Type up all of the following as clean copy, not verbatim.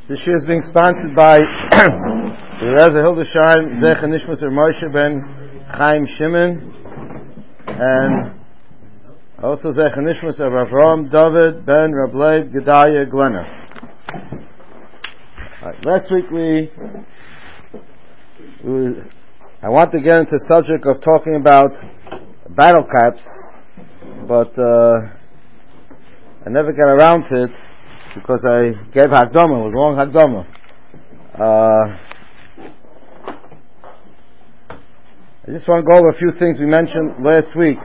This year is being sponsored by the Reza Hildesheim, Zecher Nishmas Moshe ben Chaim Shimon, and also Zecher Nishmas of Avram David ben Rableib Gedaliah Glenna. Last week I want to get into the subject of talking about battle caps, but I never got around to it because I gave Hagdama. It was a long Hagdama. I just want to go over a few things we mentioned last week.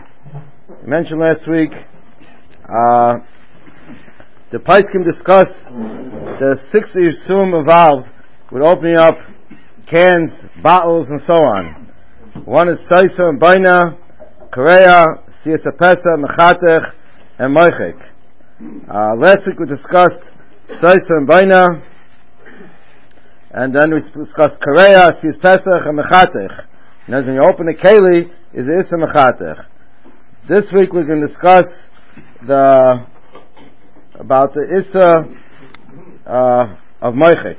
The Paiskim discussed the 60 Yisum involved with opening up cans, bottles, and so on. One is Saisa and Baina, Korea, Siyasa Pesa, Mechatech, and Moichek. Last week we discussed Saisa and Baina, and then we discussed Korea, Siyas Pesach, and Mechatech. And as when you open the Keli, is the Issa Mechatech. This week we're going to discuss about the Issa of Moichek.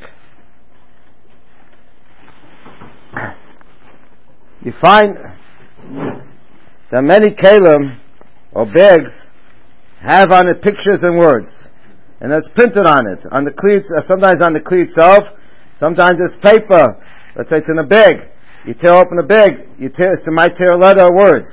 You find that many Kalim or bags have on it pictures and words, and that's printed on it, on the cleats, sometimes on the cleat itself, sometimes it's paper. Let's say it's in a bag. You tear open a bag, it might tear a letter or words.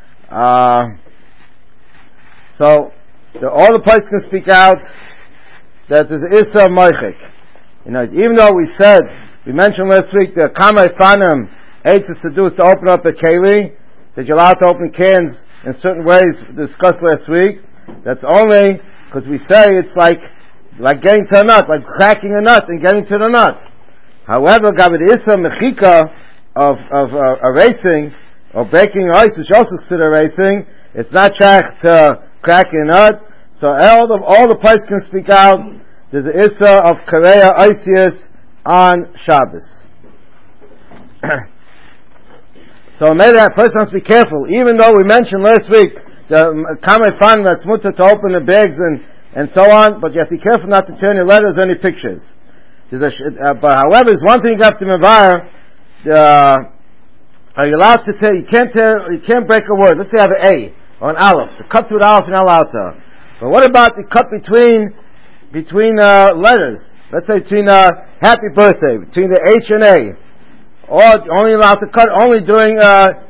So all the places can speak out that there's Issa Moichek. Even though we mentioned last week the Kamei Fanim aids is to open up a keli, that you're allowed to open cans in certain ways discussed last week. That's only because we say it's like getting to a nut, like cracking a nut and getting to the nut. However, Gavid Issa Mechika of erasing or breaking ice, which also consider erasing, it's not shaykh to cracking a nut. So all the places can speak out. There's an Issa of Korea Isis on Shabbos. So maybe that person has to be careful. Even though we mentioned last week the Kamei Fan that's mutter to open the bags and so on, but you have to be careful not to turn your letters or any pictures. But however, there's one thing you have to mevar. Are you allowed to tell? You can't break a word. Let's say you have an A or an Aleph. The cut through the Aleph and allowed to. But what about the cut between letters? Let's say between Happy Birthday, between the H and A. Or you're only allowed to cut only between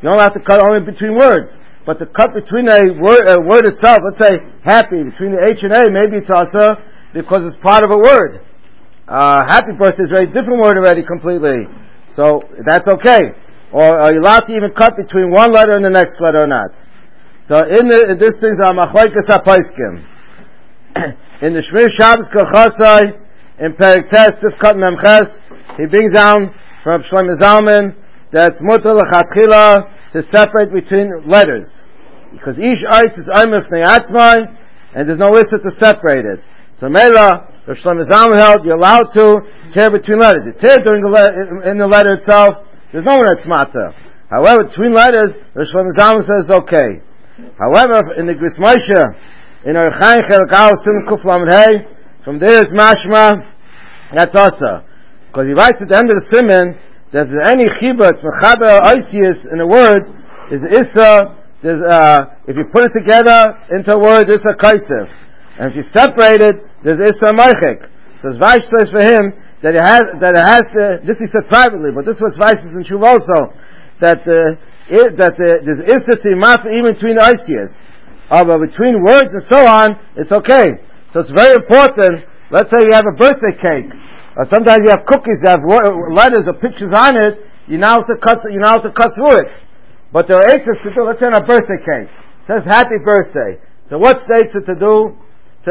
words. But the cut between a word itself, let's say happy, between the H and A, maybe it's also because it's part of a word. Happy birthday is a very different word already completely. So that's okay. Or are you allowed to even cut between one letter and the next letter or not? So in this thing, Machlokes HaPaiskim. In the Shmir Shabbos Kol in Perek Tes, Tifkat Memches, he brings down from Shlomo Zalman that's mutar l'chatchila to separate between letters, because each ice is oimef ne'atzmai, and there's no issa to separate it. So Mela, Rav Shlomo Zalman held you're allowed to tear between letters. You tear during in the letter itself, there's no one that's matzah. However, between letters, Rav Shlomo Zalman says okay. However, in the Gris Moshe, in Orach Chaim Chelik Aleph Siman Kuf Lamed Hey, from there is mashma, that's also. Because he writes at the end of the Siman, that there's any chibah, it's mechaber oisius in a word, is issa, if you put it together into a word, issa kaisef. And if you separate it, there's issa moichek. So Zvaish says for him, that it has to, this he said privately, but this was Zvaish in Shuv also, that there's issa to matter even between oisius. But between words and so on, it's okay. So it's very important, let's say you have a birthday cake, sometimes you have cookies that have letters or pictures on it. You now have to cut through it. But there are eights to do. Let's say on a birthday cake, it says "Happy Birthday." So what states it to do?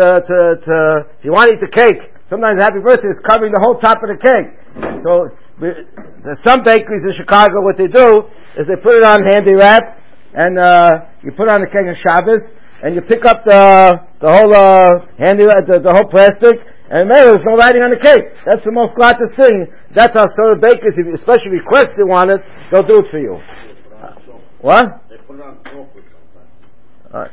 If you want to eat the cake, sometimes "Happy Birthday" is covering the whole top of the cake. So there's some bakeries in Chicago. What they do is they put it on handy wrap, and you put it on the cake on Shabbos, and you pick up the whole handy wrap, the whole plastic. And maybe there's no writing on the cake. That's the most gratis thing. That's how some bakers, if you especially request they want it, they'll do it for you. What? They put it on chocolate sometimes. Alright.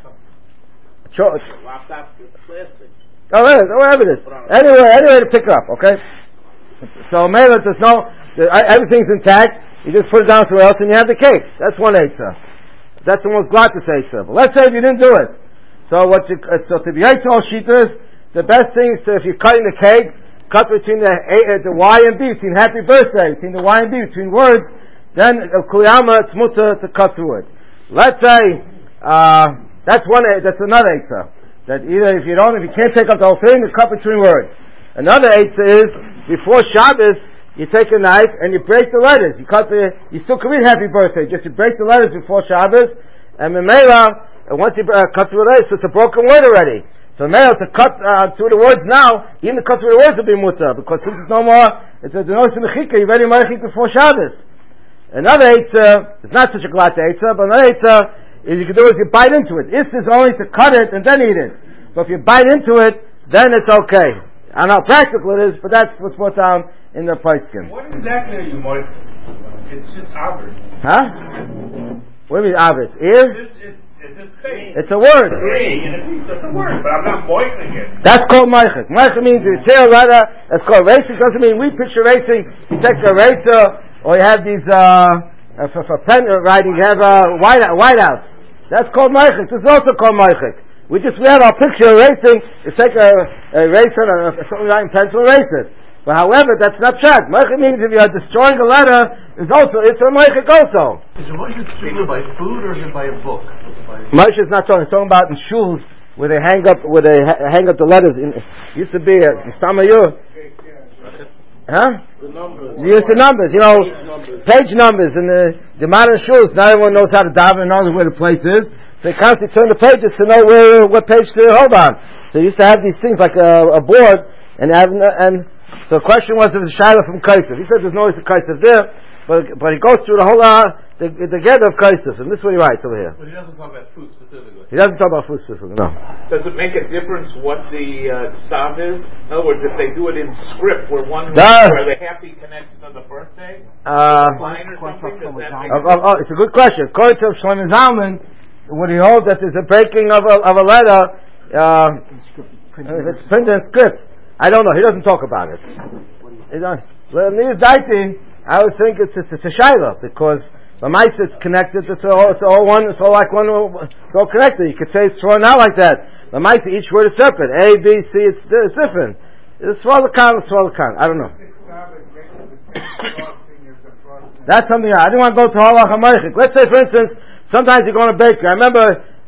Wrapped up with plastic. Oh, whatever it is. Anyway to pick it up, okay? So Mela, everything's intact. You just put it down somewhere else and you have the cake. That's one Eitzah. That's the most gluttonous Eitzah. But let's say if you didn't do it. So to be Eitzah all Shitas, the best thing is if you're cutting the cake, cut between the Y and B, between happy birthday, between the Y and B, between words, then Kuliyama, it's mutter to cut through it. Let's say, that's another Eitzah. That either if you can't take up the whole thing, you cut between words. Another Eitzah is, before Shabbos, you take a knife and you break the letters. You still can read happy birthday, just you break the letters before Shabbos, and Memela, once you cut through the letters, so it's a broken word already. So Memela, to cut through the words now, even to cut through the words will be mutter, because since it's no more, it's a denotion mechika, you're ready mechik before Shabbos. Another Eitzah, it's not such a glad Eitzah, but another Eitzah is you can do is you bite into it. This is only to cut it and then eat it. But if you bite into it, then it's okay. I know how practical it is, but that's what's put down in the Paiskim. What exactly are you moichik? It's just Avrit. Huh? What do you mean Avrit? Ear? It's a word. It's a word, but I'm not moiching it. That's called moichik. Moichik means you tear a letter. That's called racing. Doesn't mean we picture racing. You take a racer, or you have these for pen writing. You have whiteouts. That's called moichik. This is also called moichik. We have our picture of racing. You take a eraser and something like pencil, erase it. But however, that's not pshat. Moichik means if you are destroying a letter, it's a moichik also. Is the moichik speaking by food or is it by a book? Moshe is not talking. He's talking about in shuls where they hang up the letters. Used to be Stamayu. Huh? You use the numbers. Page numbers in the modern shuls. Not everyone knows how to daven and knows where the place is. So you constantly turn the pages to know what page to hold on. So you used to have these things like a board, and so the question was if it's Shiloh from Kaisef. He said there's no always a Kaisef there, but he goes through the whole the gather of Kaisef, and this is what he writes over here. But he doesn't talk about food specifically. He doesn't talk about food specifically, no. Does it make a difference what the stav is? In other words, if they do it in script, where the happy connects to the birthday, line or something, does that make it's a good question. According to Shlomo Zalman, would he hold that there's a breaking of a letter if it's printed in script? I don't know. He doesn't talk about it. Well, in Daiti, I would think it's a shayla because the mice it's connected. It's all one. It's all like one. It's all connected. You could say it's thrown out like that. The mice, each word is separate. A, B, C. It's different. It's swalakan. I don't know. That's something I didn't want to go to halacha meichik. Let's say, for instance, sometimes you go to a bakery. I remember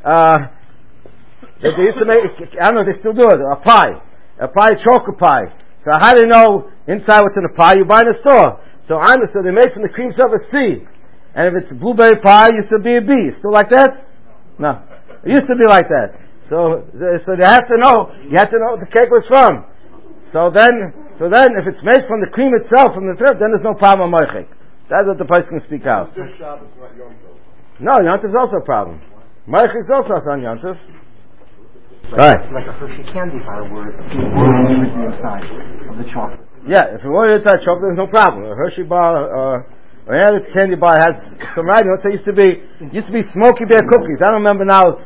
they used to make. I don't know if they still do it. A pie, chocolate pie. So how do you know inside what's in the pie? You buy in the store. So they make from the cream stuff a C. And if it's blueberry pie, it used to be a B. Still like that? No. It used to be like that. So they have to know. You have to know what the cake was from. So then, if it's made from the cream itself, from the thread, then there's no problem with moichik. That's what the person can speak out. No, Yontif is also a problem. Moichik is also on Yontif. Right. Like a Hershey candy bar where a few words written inside of the chocolate. Yeah, if you want to inside chocolate, there's no problem. A Hershey bar or any other candy bar has some writing. What used to be Smoky Bear cookies. I don't remember now.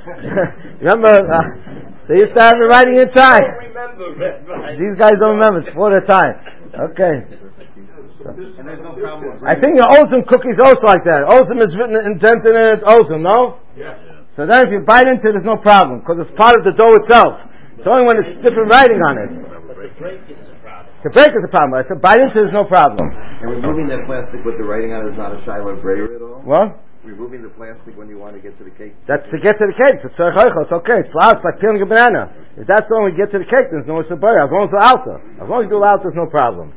They used to have the writing inside. These guys don't remember. It's for their time. Okay. And there's no problem. I think the Ozum cookies also like that. Ozum is written indented in it. Ozum, no? Yeah. So then if you bite into it, there's no problem, because it's part of the dough itself. It's only when it's different writing on it. To break is a problem. I said bite into it, there's no problem. And removing that plastic with the writing on it is not a shiloh brayer at all? What? Removing the plastic when you want to get to the cake? That's to get to the cake. It's okay. It's loud. It's like peeling a banana. If that's when we get to the cake, there's no brayer. As long as it's alta. As long as you do alta, there's no problem.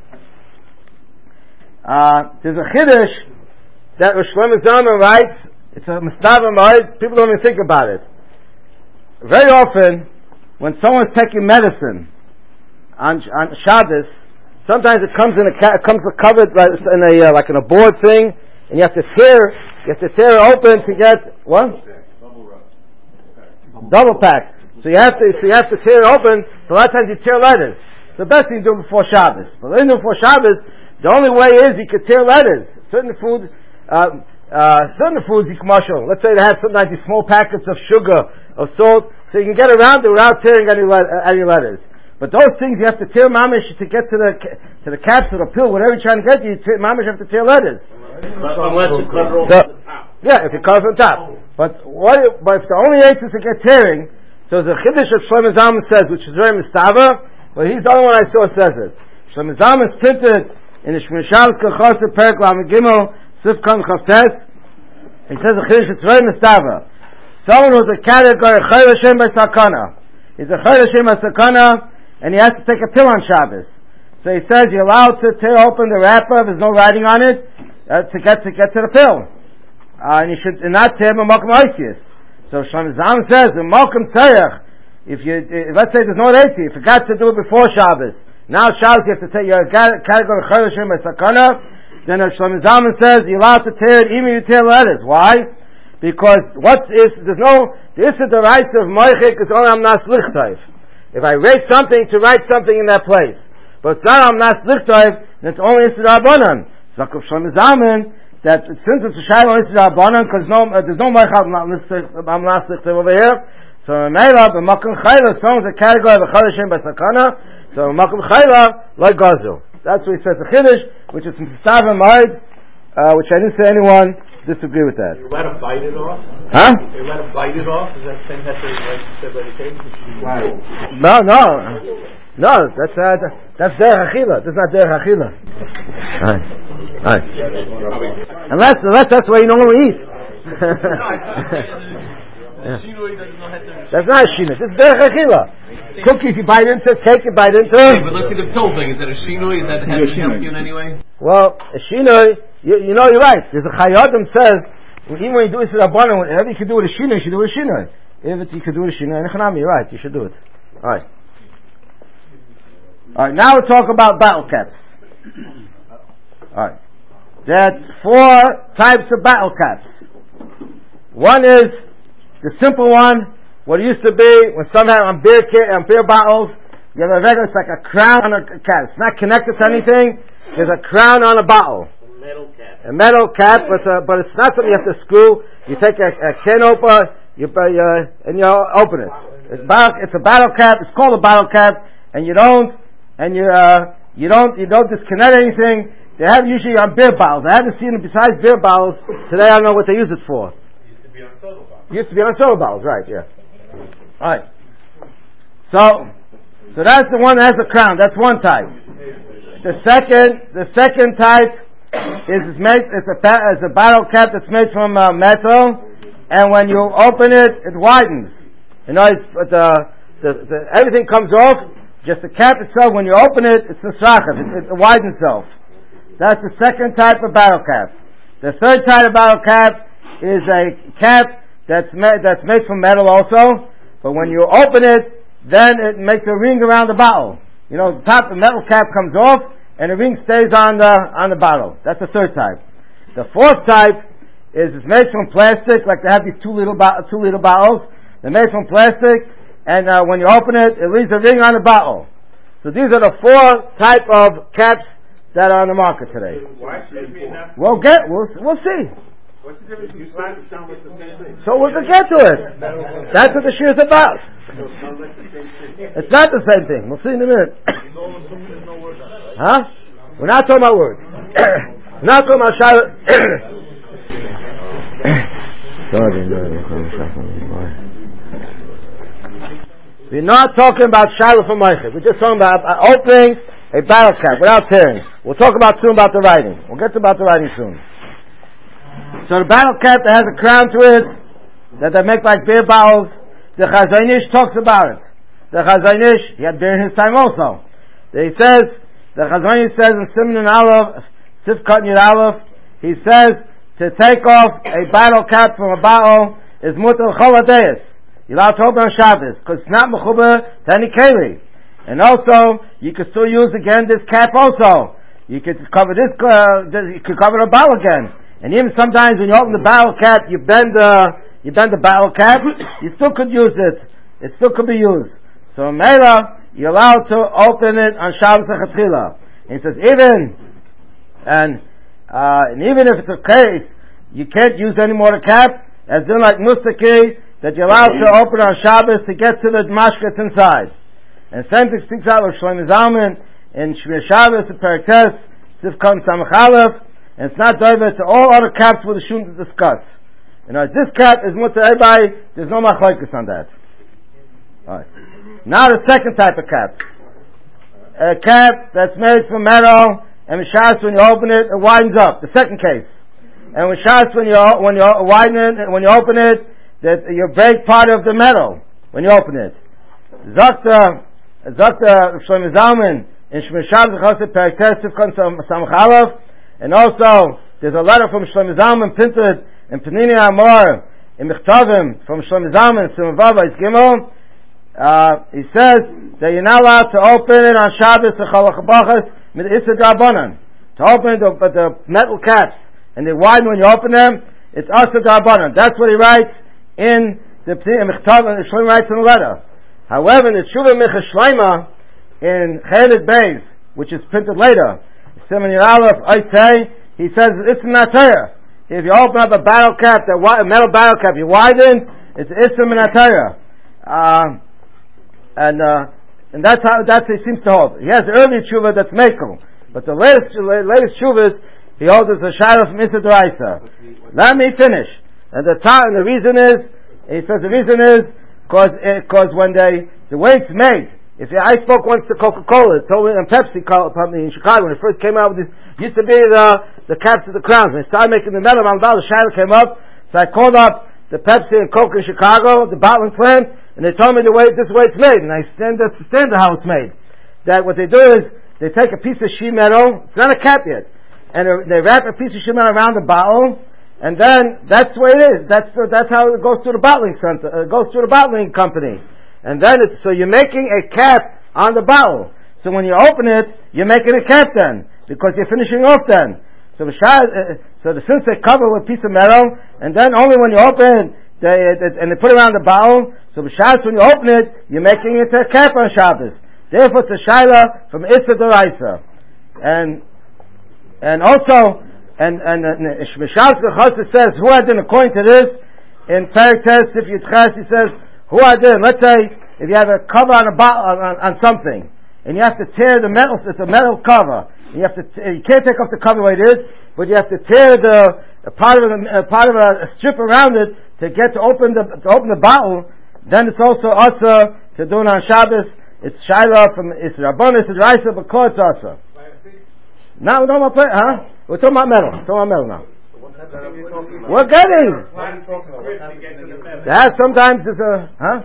There's a chiddush that Rosh Shlomo Zalman writes. It's a mistava ma'od. People don't even think about it. Very often, when someone's taking medicine on Shabbos, sometimes it comes covered like in a board thing, and you have to tear it open to get what? Double pack. So you have to tear it open. So a lot of times you tear letters. It's the best thing you do before Shabbos. But when you do before Shabbos, the only way is you could tear letters. Certain foods you can marshal. Let's say they have sometimes these small packets of sugar, of salt, so you can get around it without tearing any letters. But those things you have to tear mamish to get to the caps of the pill, whatever you're trying to get to, mamish have to tear letters. Unless you cover over the top. Yeah, if you cover from top. But if the only eight is to get tearing, so the Chiddush that Shlomo Zalman says, which is very mistava, but he's the only one I saw says it. Shlomo Zalman is printed in the Shmir Shabbos Kachos Perek Lamed Gimel Sif Kan Chavtes. He says the Chiddush it's very mistava. Someone who's a category Chayil Hashem by Sakana. He's a Chayil Hashem by Sakana, and he has to take a pill on Shabbos. So he says you're allowed to tear open the wrapper, there's no writing on it, to get to the pill. And you should not tear Makom Oisius. So Shlomo Zalman says, Makom Tzayach, let's say there's no Reiti, you forgot to do it before Shabbos. Now Shabbos you have to take your category Chayil Hashem by Sakana, then Shlomo Zalman says you're allowed to tear it even if you tear letters. Why? Because the rights of Moichik is only Amnas Lichtayv. If I raise something to write something in that place, but it's not Amnas Lichtayv, then it's only Isra Rabbanan. So Shlomo Zalman, that since it's a Shayla Isra Rabbanan, because there's no Moichik Amnas Lichtayv over here, so Meila, the Makom Chayla, someone's a category of a Chayla Shem Basakana, so Makom Chayla, like Gazu. That's what he says, the Chiddush, which is Mistav and Mahid, which I didn't say anyone disagree with that. You're allowed to bite it off? Huh? You're allowed to bite it off? Is that the same method like said by the case? No, that's Derech Achila. That's not Derech Achila. Alright. Unless that's why you normally eat. That's not a shinoi. This is Derech Achila. Cookie, if you bite into, cake, you bite into. Okay, but let's see the pill thing. Is that a shinoi? Is that help you in any way? Well, a shinoi, you know, you're right. There's a Chayadim says, even when you do it with a Rabbanan, whatever you can do with a shinoi, you should do with a shinoi. If you can do it with a shinoi, you're right, you should do it. Alright, now we'll talk about battle caps. Alright. There are 4 types of battle caps. One is the simple one, what it used to be, when somehow on beer bottles, you have a regular, it's like a crown on a cap. It's not connected to anything, there's a crown on a bottle. A metal cap, but it's not something you have to screw. You take a can opener, and you open it. It's a bottle cap. It's called a bottle cap, and you don't disconnect anything. They have usually on beer bottles. I haven't seen it besides beer bottles today. I don't know what they use it for. Used to be on soda bottles, right? Yeah. All right. So that's the one that has a crown. That's one type. The second type is a bottle cap that's made from metal, and when you open it, it widens. You know, everything comes off. Just the cap itself, when you open it, it's a sachar. It widens itself. That's the second type of bottle cap. The third type of bottle cap is a cap that's made from metal also, but when you open it, then it makes a ring around the bottle. You know, the top of the metal cap comes off, and the ring stays on the bottle. That's the third type. The fourth type is it's made from plastic, like they have these 2 liter bottles. They're made from plastic, and when you open it, it leaves a ring on the bottle. So these are the 4 type of caps that are on the market today. We'll see. What's the difference between plastic? Sound like the same thing. So we'll get to it. That's what the shir is about. It's not the same thing. We'll see in a minute. Huh? We're not talking about words. We're not talking about Shiloh. We're not talking about Shiloh for Meichel. We're just talking about opening a battle cap without tearing. We'll talk soon about the writing. We'll get to about the writing soon. So the battle cap that has a crown to it, that they make like beer bottles, the Chazon Ish talks about it. The Chazon Ish, he had beer in his time also. The Chazon Ish says in Siman Aleph, Sif Katan Yud Aleph, he says to take off a battle cap from a bottle is mutar chol hadayis. You're allowed to open on Shabbos, because it's not mechuber to any keli. And also, you can still use again this cap also. You could cover you could cover the bottle again. And even sometimes when you open the bottle cap, you bend the bottle cap, you still could use it. It still could be used. So Meila, you're allowed to open it on Shabbos HaChatchila. And he says even if it's a case, you can't use any more the cap, as in like Mustaki, that you're allowed to open on Shabbos to get to the mashkets inside. And same thing speaks out of Shlomo Zalman in Shmir Shabbos and Perek Tes, Sivkon Samach Aleph, and it's not divided to all other caps with the shun to discuss. This cap is mutter everybody, there's no machlokes on that. Alright. Now the second type of cap. A cap that's made from metal, and Mishas, when you open it, it widens up. The second case. And Mishas, when you widen it, when you open it, that you break part of the metal when you open it. Zakta Shlomo Zalman in Shmir Shabbos Chassid Perek Tes Sivkon Samach Aleph, and also there's a letter from Shlomo Zalman printed in Panini Amor in Mechtavim from Shlomo Zalman Simon Vav Eis Gimel. He says that you're not allowed to open it on Shabbos or Chalach with Issa Darbanan. To open the metal caps and they widen when you open them, it's Issa Darbanan. That's what he writes in the Mechtavim. Shlomo writes in the letter. However, in the Tshuva Micha Shleima in Chelik Beis, which is printed later, Simon Aleph, I say, he says it's not Torah. If you open up a barrel cap, a metal barrel cap, you widen, it's Isra Min HaTorah. And that's how he seems to hold. He has the early tshuva that's Mekel, but the latest tshuvas he holds as a shadow from Issa D'Oraisa. Let me finish. And the reason is, he says the reason is because when the way it's made. I spoke once to Coca-Cola, told me, and Pepsi company in Chicago when it first came out with this, used to be the caps of the crowns. When they started making the metal, the shadow came up, so I called up the Pepsi and Coke in Chicago, the bottling plant, and they told me this is the way it's made, and that's the standard how it's made. That what they do is, they take a piece of sheet metal, it's not a cap yet, and they wrap a piece of sheet metal around the bottle, and then that's the way it is. That's how it goes through the bottling center, it goes through the bottling company. And then so you're making a cap on the bottle. So when you open it, you're making a cap then, because you're finishing off then. So since they cover with a piece of metal, and then only when you open and they put it around the bottle, so b'Shabbos when you open it, you're making it a cap on Shabbos. Therefore it's a shaila from Issa D'Oraisa. And also, Shabbos Chassid says, who had done according to this, in Perek Tes, if Yitches, he says, who I did? Let's say if you have a cover on a bottle on something, and you have to tear the metal. It's a metal cover. You can't take off the cover the way it is, but you have to tear a part of a strip around it to open the bottle. Then it's also also to do it on Shabbos. It's Shaila from it's Rabban, it's Raisa, but it's also. Now we're talking about huh? We're talking about metal. We're talking about metal now. We're getting. Sometimes it's a huh?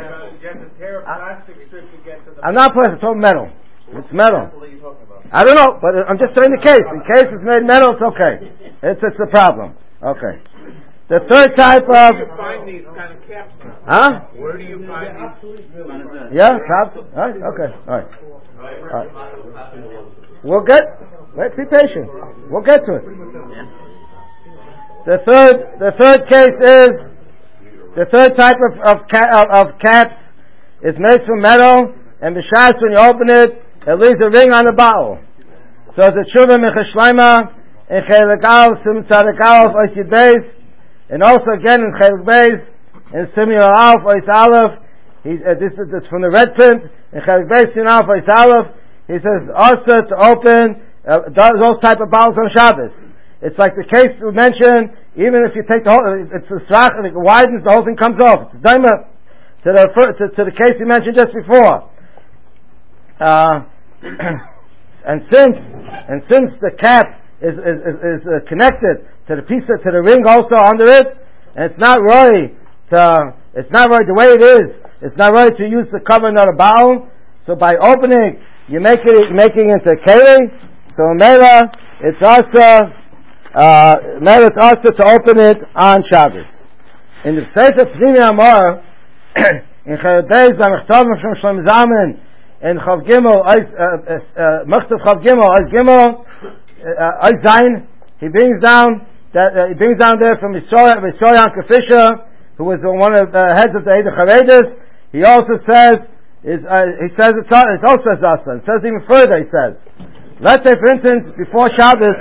I'm not playing. It's all metal. It's metal. I don't know, but I'm just saying the case. In case it's made metal, it's okay. It's a problem. Okay. The third type of. Where do you find these kind of caps now? Huh? Where do you find these? Yeah, caps. All right. Okay. All right. We'll get. Wait, be patient. We'll get to it. The third case is the third type of caps is made from metal, and b'Shabbos when you open it, it leaves a ring on the bottle. So the Tshuva Micha Shleima in Chelik Aleph, Simon Tzadik Aleph, Ois Yud Beis, and also again in Chelik Beis in Simon Aleph, Ois Aleph. This is from the red print in Chelik Beis, Simon Aleph, Ois Aleph. He says also to open those type of bottles on Shabbos. It's like the case we mentioned, even if you take the whole, it's a strach, and it widens, the whole thing comes off. It's daima to the case we mentioned just before. And since the cap is connected to the piece to the ring also under it, and it's not right the way it is. It's not right to use the cover not a bottle. So by opening, you're making it into keli. So Mela, it's also to open it on Shabbos. In the Sefer Pnimi Amor, in Chelik Beis, Mechtavim from Shlomo Zalman, in Chav Gimel, Mechtav Chav Gimel, Gimel, Zayin, he brings down there from Yisrael Yanka Fisher, who was one of the heads of the Eidah Charedes. He also says, it also says Asa. It says even further, he says, let's say for instance, before Shabbos,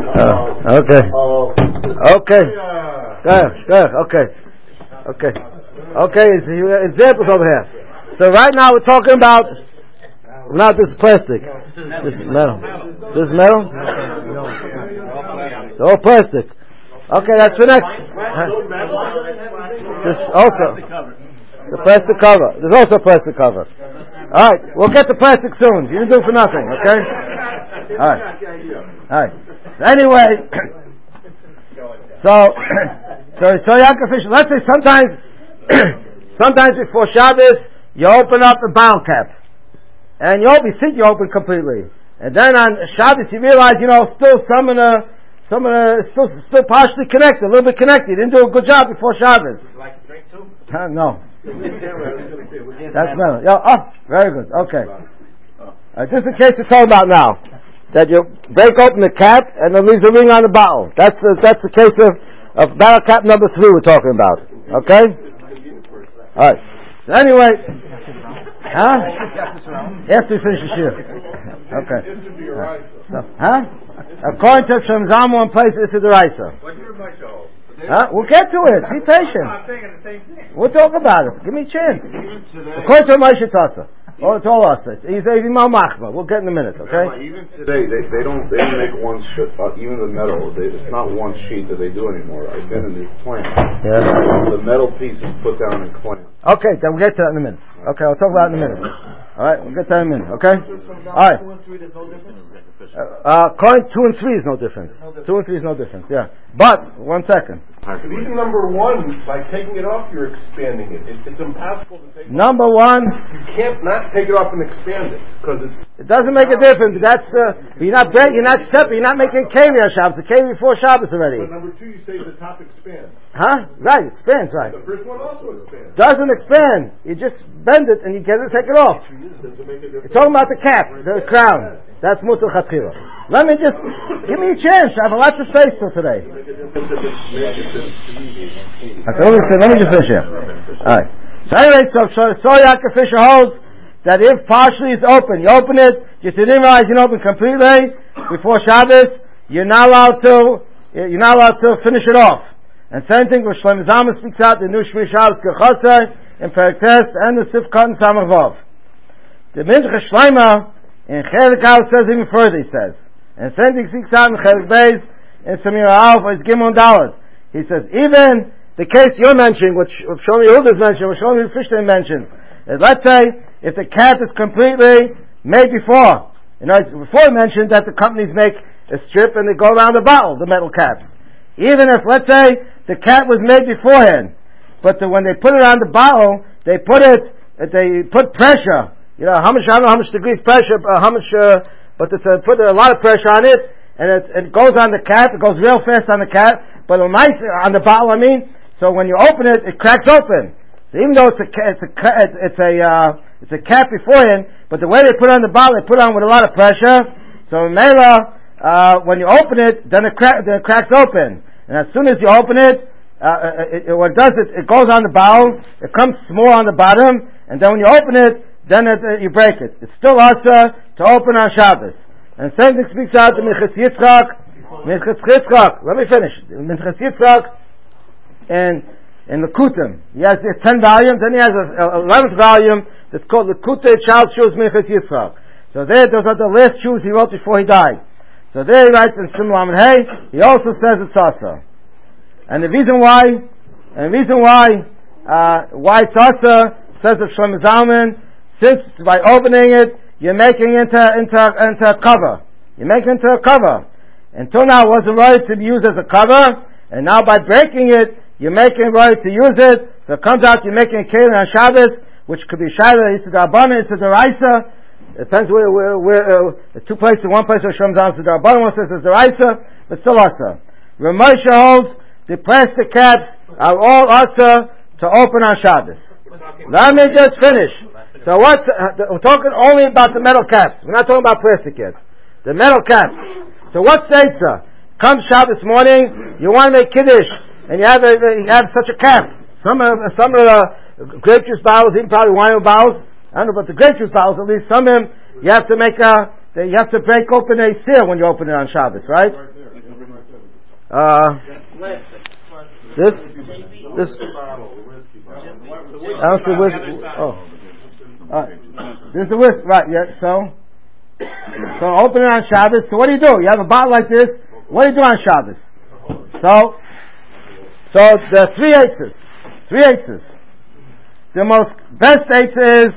okay. Okay, examples over here. So right now we're talking about, not this is plastic. This is metal. This is metal? It's all plastic. Okay, that's for next. This also. It's a plastic cover. There's also a plastic cover. Alright, we'll get the plastic soon. You didn't do it for nothing, okay? Alright. So anyway, so Yaakov, let's say sometimes before Shabbos, you open up the bottle cap. And you think you open completely. And then on Shabbos you realize, still some of the still partially connected, a little bit connected. You didn't do a good job before Shabbos. Would you like to drink too? No. That's better. Very good. Okay. This is the case we're talking about now. That you break open the cap and there leaves a ring on the bottle. That's the case of bottle cap number 3 we're talking about. Okay? Alright. So anyway, after we finish the shir. Okay. According to Shem Zalman, one place this is the Raisa. We'll get to it. Be patient. We'll talk about it. Give me a chance. According to Moshe Tasa. Oh, it's all us. He's Imam Machma. We'll get in a minute, okay? Even today, they don't make one sheet, even the metal, it's not one sheet that they do anymore. I've been in these plants. Yeah. The metal piece is put down in clamps. Okay, then we'll get to that in a minute. Okay, I'll talk about it in a minute. Alright, we'll get to that in a minute, okay? Alright. According 2 and 3 is no difference. 2 and 3 is no difference, yeah. But, 1 second. Even number 1, by taking it off, you're expanding it. It's impossible to take it off. Number 1. You can't not take it off and expand it, because it doesn't make a difference. That's, you're not separate, you're not making Kami on Shabbos. The Kami before Shabbos already. But number 2, you say the top expands. Huh? Right, expands, right. The first one also expands. Doesn't expand. You just bend it and you get it, take it off. You're talking about the cap, the crown. That's mutar chatchila. Let me just, give me a chance. I have a lot to say still today. Okay, let me just finish here. Alright. So anyway, so Yaakov Fisher holds that if partially it's open, you open it, you didn't realize you open completely before Shabbos, you're not allowed to finish it off. And same thing with Shlomo Zalman speaks out the new Shmir Shabbos Kechosei in Perek Tes and the Sifkat and Samach Vav. The Mincha Shlomo in Chelik Aleph says even further, he says. And same thing speaks out in Chelik Beis in Samir Aleph or Gimel and Dalet. He says even the case you're mentioning, which Shlomo Yehuda's mentioned, which Shlomo Fishstein mentions, is let's say if the cap is completely made before. Before I mentioned that the companies make a strip and they go around the bottle, the metal caps. Even if, let's say, the cap was made beforehand, but when they put it on the bottle, they put pressure. I don't know how much degrees pressure, but it's put a lot of pressure on it, and it goes on the cap, it goes real fast on the cap, but on the bottle, so when you open it, it cracks open. So even though it's a cap beforehand, but the way they put it on the bottle, they put it on with a lot of pressure, so in Mela, when you open it, then it cracks open. And as soon as you open it, what it does is it goes on the bottle, it comes small on the bottom, and then when you open it, then you break it. It's still asa to open on Shabbos. And same thing speaks out to Minchas Yitzchak. Let me finish. Minchas Yitzchak in the Kutim. He has 10 volumes, then he has an 11th volume that's called the Kutei Child Shoes Minchas Yitzchak. So those are the last shoes he wrote before he died. So there he writes in Sim Lamed Hey, he also says it's asa. And the reason why it's asa, says of Shlomo Zalman, since by opening it, you're making into a cover. You're making into a cover. Until now it wasn't right to be used as a cover, and now by breaking it, you're making it right to use it, so it comes out you're making a keli on Shabbos, which could be Shaila, it's a Darabana, it's a Daraisa. It depends where 2 places, 1 place where Shlomo Zalman says Darabana, one says it's Daraisa, but still asa. Ramosha holds the plastic caps are all asa to open on Shabbos. Let me just finish. So we're talking only about the metal caps. We're not talking about plastic yet. The metal caps. So what states come Shabbos morning, you want to make Kiddush, and you have such a cap. Some of the grape juice bottles, even probably wine bottles, I don't know about the grape juice bottles, at least some of them, you have to break open a seal when you open it on Shabbos, right? I don't see whisk. Oh. This is the whisk, right? Yeah. So open it on Shabbos. So what do? You have a bottle like this. What do you do on Shabbos? So the 3 eighths. The most best eighth is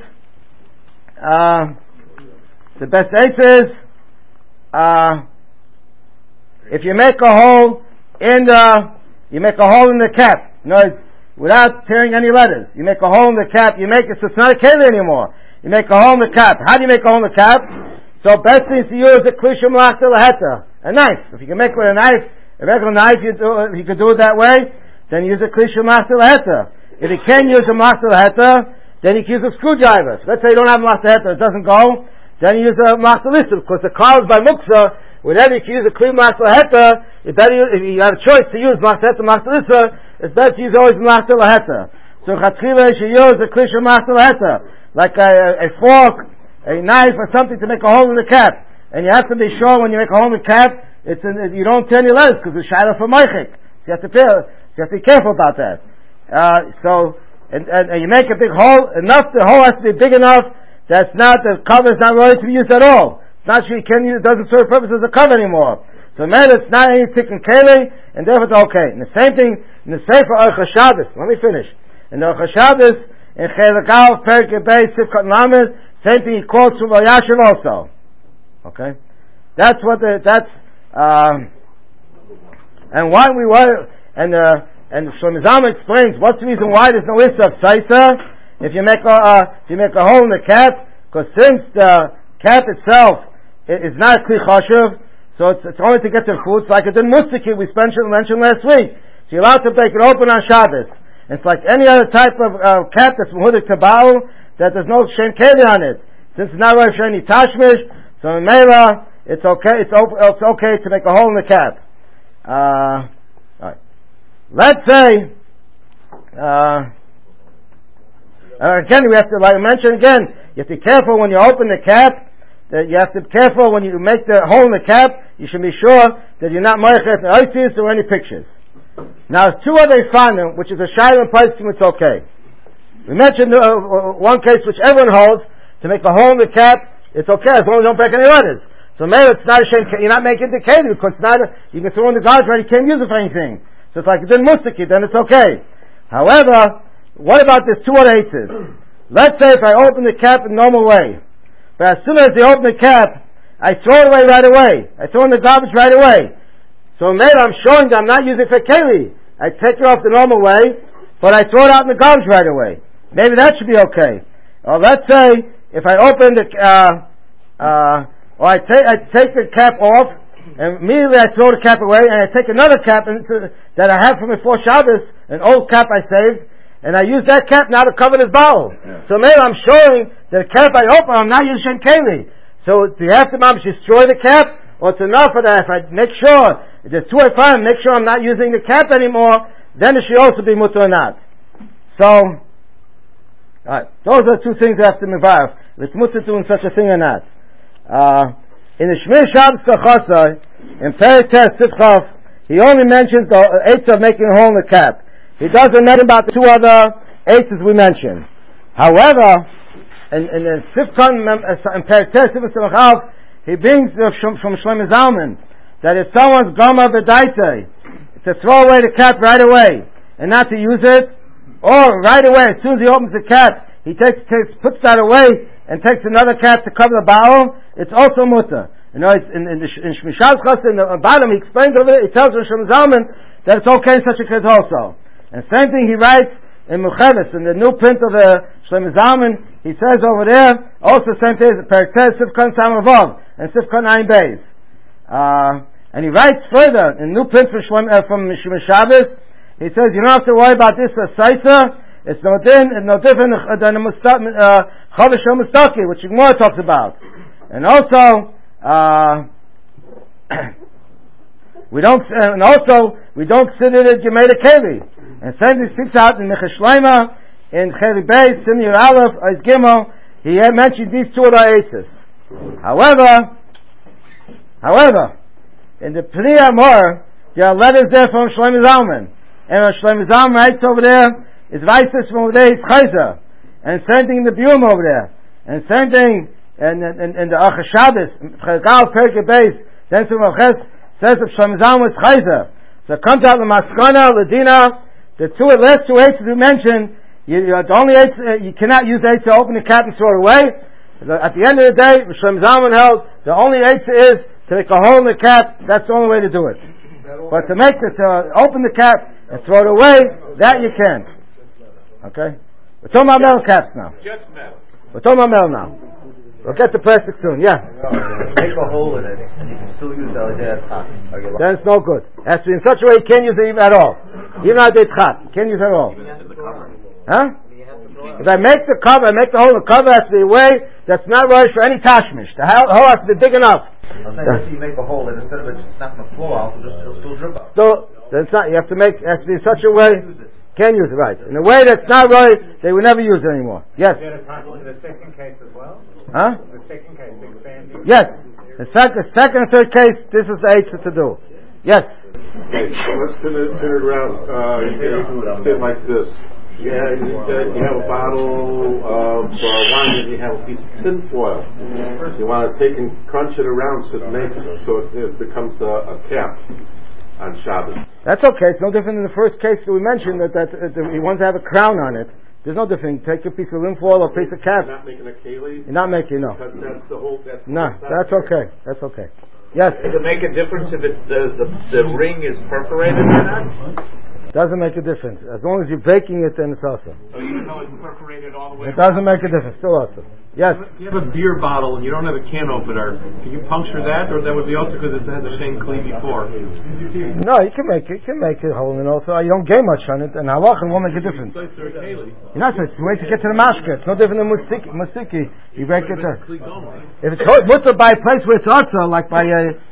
if you make a hole in the cap. No, without tearing any letters. You make a hole in the cap. You make it so it's not a keli anymore. You make a hole in the cap. How do you make a hole in the cap? So best thing is to use a kli shemlachta laheta, a knife. If you can make it with a knife, a regular knife, you could do it that way. Then use a kli shemlachta laheta. If you can't use a mlachta laheta, then you can use a screwdriver. Let's say you don't have mlachta laheta, it doesn't go. Then you use a mlachta lissa, because the car is by muksa. Whenever you can use a kli mlachta laheta, it's better. If you have a choice to use mlachta laheta, mlachta lissa, it's better to use always mlachta laheta. So chatchila you should use a kli shemlachta laheta, like a fork, a knife, or something to make a hole in the cap. And you have to be sure when you make a hole in the cap, you don't tear any letters because it's shaila for meichik. So you have to be careful about that. And you make a big hole, the hole has to be big enough that's not, the cover is not ready to be used at all. It's not sure you can use, it doesn't serve purpose as a cover anymore. So man, it's not any tikkun keli, and therefore it's okay. And the same thing in the Sefer Orcha Shabbos. Let me finish. In the Orcha Shabbos, in Chelik Aleph, Perek Yebei, Sifkat Lamed, same thing he quotes from Vayashiv also. Okay? That's what and why we were, and Shlomo Zalman explains what's the reason why there's no issue of Saisa if you make a hole in the cap, because since the cap itself is not a Kli Chashuv, so it's only to get the food. It's like a din mustiki we mentioned last week. So you're allowed to break it open on Shabbos. It's like any other type of cap that's mehudik to Baal, that there's no shem keli on it. Since it's not Rosh Sheni Tashmish, so in Meira, it's okay to make a hole in the cap. Right. Let's say, again, we have to, like I mentioned again, you have to be careful when you open the cap, that you have to be careful when you make the hole in the cap, you should be sure that you're not moichet the oitis or any pictures. Now, two other fanim, which is a shayla and poskim, it's okay. We mentioned one case which everyone holds, to make a hole in the cap, it's okay as long as you don't break any letters. So maybe it's not a shame, you're not making the keli, because it's not you can throw in the garbage, right? You can't use it for anything. So it's like it didn't mustiki, then it's okay. However, what about this two other eights? Let's say if I open the cap in normal way, but as soon as I open the cap, I throw it away right away. I throw in the garbage right away. So maybe I'm showing that I'm not using it for keli. I take it off the normal way, but I throw it out in the garbage right away. Maybe that should be okay. Or let's say, if I open the, or I take the cap off, and immediately I throw the cap away, and I take another cap that I have from before Shabbos, an old cap I saved, and I use that cap now to cover this bottle. Yeah. So maybe I'm showing that the cap I open, I'm not using Shem Keli. So do you have to destroy the cap, or it's enough for that? If I make sure, if there's two or five, make sure I'm not using the cap anymore, then it should also be mutter or not. So, alright, those are two things that have to mevaref. If it's mutter doing such a thing or not. In the Shmir Shabbos Kachasai, in Perek Tes Sifchaf, he only mentions the eights of making a hole in the cap. He doesn't mention about the two other eights we mentioned. However, in the Sifkan, in Perek Tes Sifchaf, he brings from Shlomo Zalman that if someone's gama b'daitei, to throw away the cap right away and not to use it, or right away as soon as he opens the cap, he puts that away and takes another cap to cover the bottle, it's also mutter. You know, in Shmishal Chas, in the bottom, he explains over it, he tells Shlomo Zalman that it's okay in such a case also. And same thing he writes in Mucheves, in the new print of the Shlomo Zalman, he says over there, also same thing, Perek Tes Sifkan Samavav, and Sifkan Ayin Beis. And he writes further, in new print from Shabbos, he says, you don't have to worry about this Saisa, it's no different than the Chavish Mustaki, which Gemara talks about. And also, we don't consider it Gemei Keli. And same thing speaks out in Mechesh Shleima, in Cheri Beis, Simir Aleph, Ois Gimel, he mentioned these two other eitzes. However, in the Pnei Amor, there are letters there from Shlomo Zalman. And Shlomo Zalman writes over there, is Weisis from over there, it's Chayzer. And same thing in the Bium over there. And same thing in the Achas Shabbos, Chaygal, Perke Beis, then Sumachas says of Shlomo Zalman is Chayzer. So it comes out the Maskana, Ladina, the last two eights we mentioned, the only eights, you cannot use eights to open the cap and throw it away. At the end of the day, Shlomo Zalman held, the only eights is to make a hole in the cap, that's the only way to do it. But to open the cap and throw it away, that you can't. Okay? We're talking about metal caps now. Just metal. We're talking about metal now. We'll get to plastic soon, yeah. Make a hole in it, and you can still use the idea top. Then it's no good. It has to be in such a way you can't use it even at all. Even at the tzat, you can't use it at all. Huh? If I make the cover, I make the hole in the cover, has to be a way that's not right for any tashmish. The hole has to be big enough. You make a hole, and instead of it snapping the floor out, it'll still drip out. That's not, you have to make, it has to be in such a way, can't use it right. In a way that's not right, they will never use it anymore. Yes? Is that a the second case as well? Huh? The second case, expanding? Yes. The second and third case, this is the eighth to do. Yes? Okay, so let's turn it around. You can say it like this. You have a bottle of wine and you have a piece of tin foil. You want to take and crunch it around so it becomes a cap on Shabbos. That's okay. It's no different than the first case that we mentioned that he wants to have a crown on it. There's no difference. Take a piece of rim foil or a piece of cap. You're not making a keli? You're not making, no. Because that's the whole... That's okay. That's okay. Yes? Does it make a difference if it's the ring is perforated or not? Doesn't make a difference. As long as you're baking it, then it's awesome. So you know it's perforated all the way It doesn't make a difference. Still awesome. Yes? If you have a beer bottle and you don't have a can opener, can you puncture that, or that would be also because it has a shen kli before? No, you can make it. You can make it whole, and also you don't gain much on it, and halach won't make a difference. You're not supposed to wait to get to the mashka. It's no different than musiki. You break it. If it's mutter by a place where it's also like by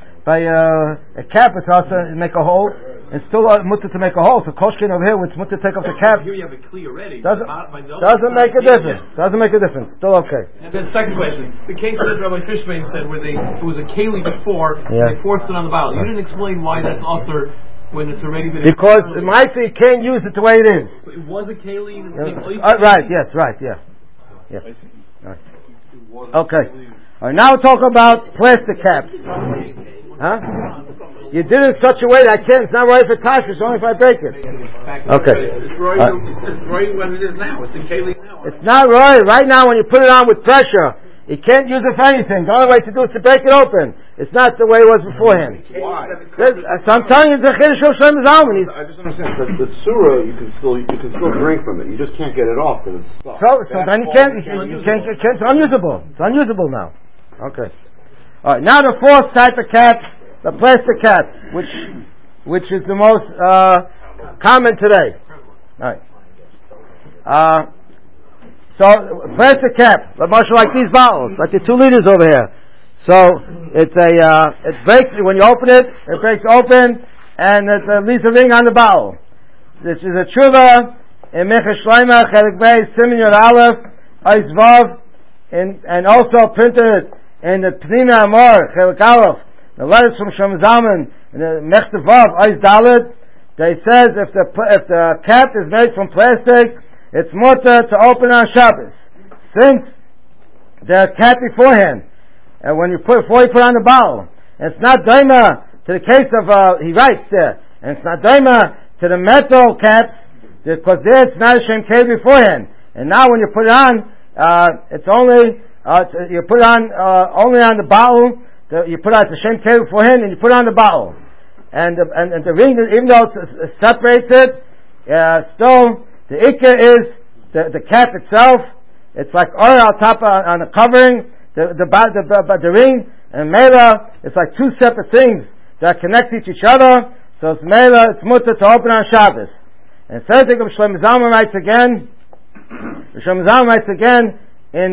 a cap, it's also make a hole. It's still mutter to make a hole. So koshkin over here, it's mutter to take off the cap. Here you have a kli already. Doesn't make a difference. Doesn't make a difference. Still okay. And then second question: the case that Rabbi Fishman said, where it was a keli before, and they forced it on the bottle. You didn't explain why that's also when it's already been. Because it might say you can't use it the way it is. It was a keli. Right. Yes. Right. Yeah. Yeah. Right. Okay. All right. Now we'll talk about plastic caps. Huh? You did it in such a way that it's not right for Tasha, it's only if I break it. Okay. It's right when it is now. It's the keli now. It's not right. Right now when you put it on with pressure, you can't use it for anything. The only way to do it is to break it open. It's not the way it was beforehand. Why? So I'm telling you, the Chiddush of Shlomo Zalman. I just understand that the surah you can still drink from it. You just can't get it off because it's stuck. So then you can't. It's unusable. It's unusable now. Okay. All right. Now the fourth type of cap, the plastic cap, which is the most common today. All right. So plastic cap, like these bottles, like the 2 liters over here. So it breaks when you open it. It breaks open and it leaves a ring on the bottle. This is a tshuva in Minchas Shloimeh Chelik Beis Siman Yod Aleph Eis Vav, and also printed in the Pnimei Amor Chelik Aleph. The letters from Shlomo Zalman in the Mechtav Vav Eis Dalet. They says if the cap is made from plastic, it's mutter to open on Shabbos, since the cap beforehand, and when before you put on the bottle, and it's not daima to the case of he writes there, and it's not daima to the metal caps because there it's not a shem keli beforehand, and now when you put it on, it's only you put it on only on the bottle. You put out the shem keli beforehand, and you put it on the bottle, and the ring, even though it separates it, still. The ikka is the cap itself. It's like oil on top on the covering, the ring, and mela. It's like 2 separate things that connect to each other. So it's mela, it's mutter to open on Shabbos. And third thing, Shlomo Zalman writes again. Shlomo Zalman writes again in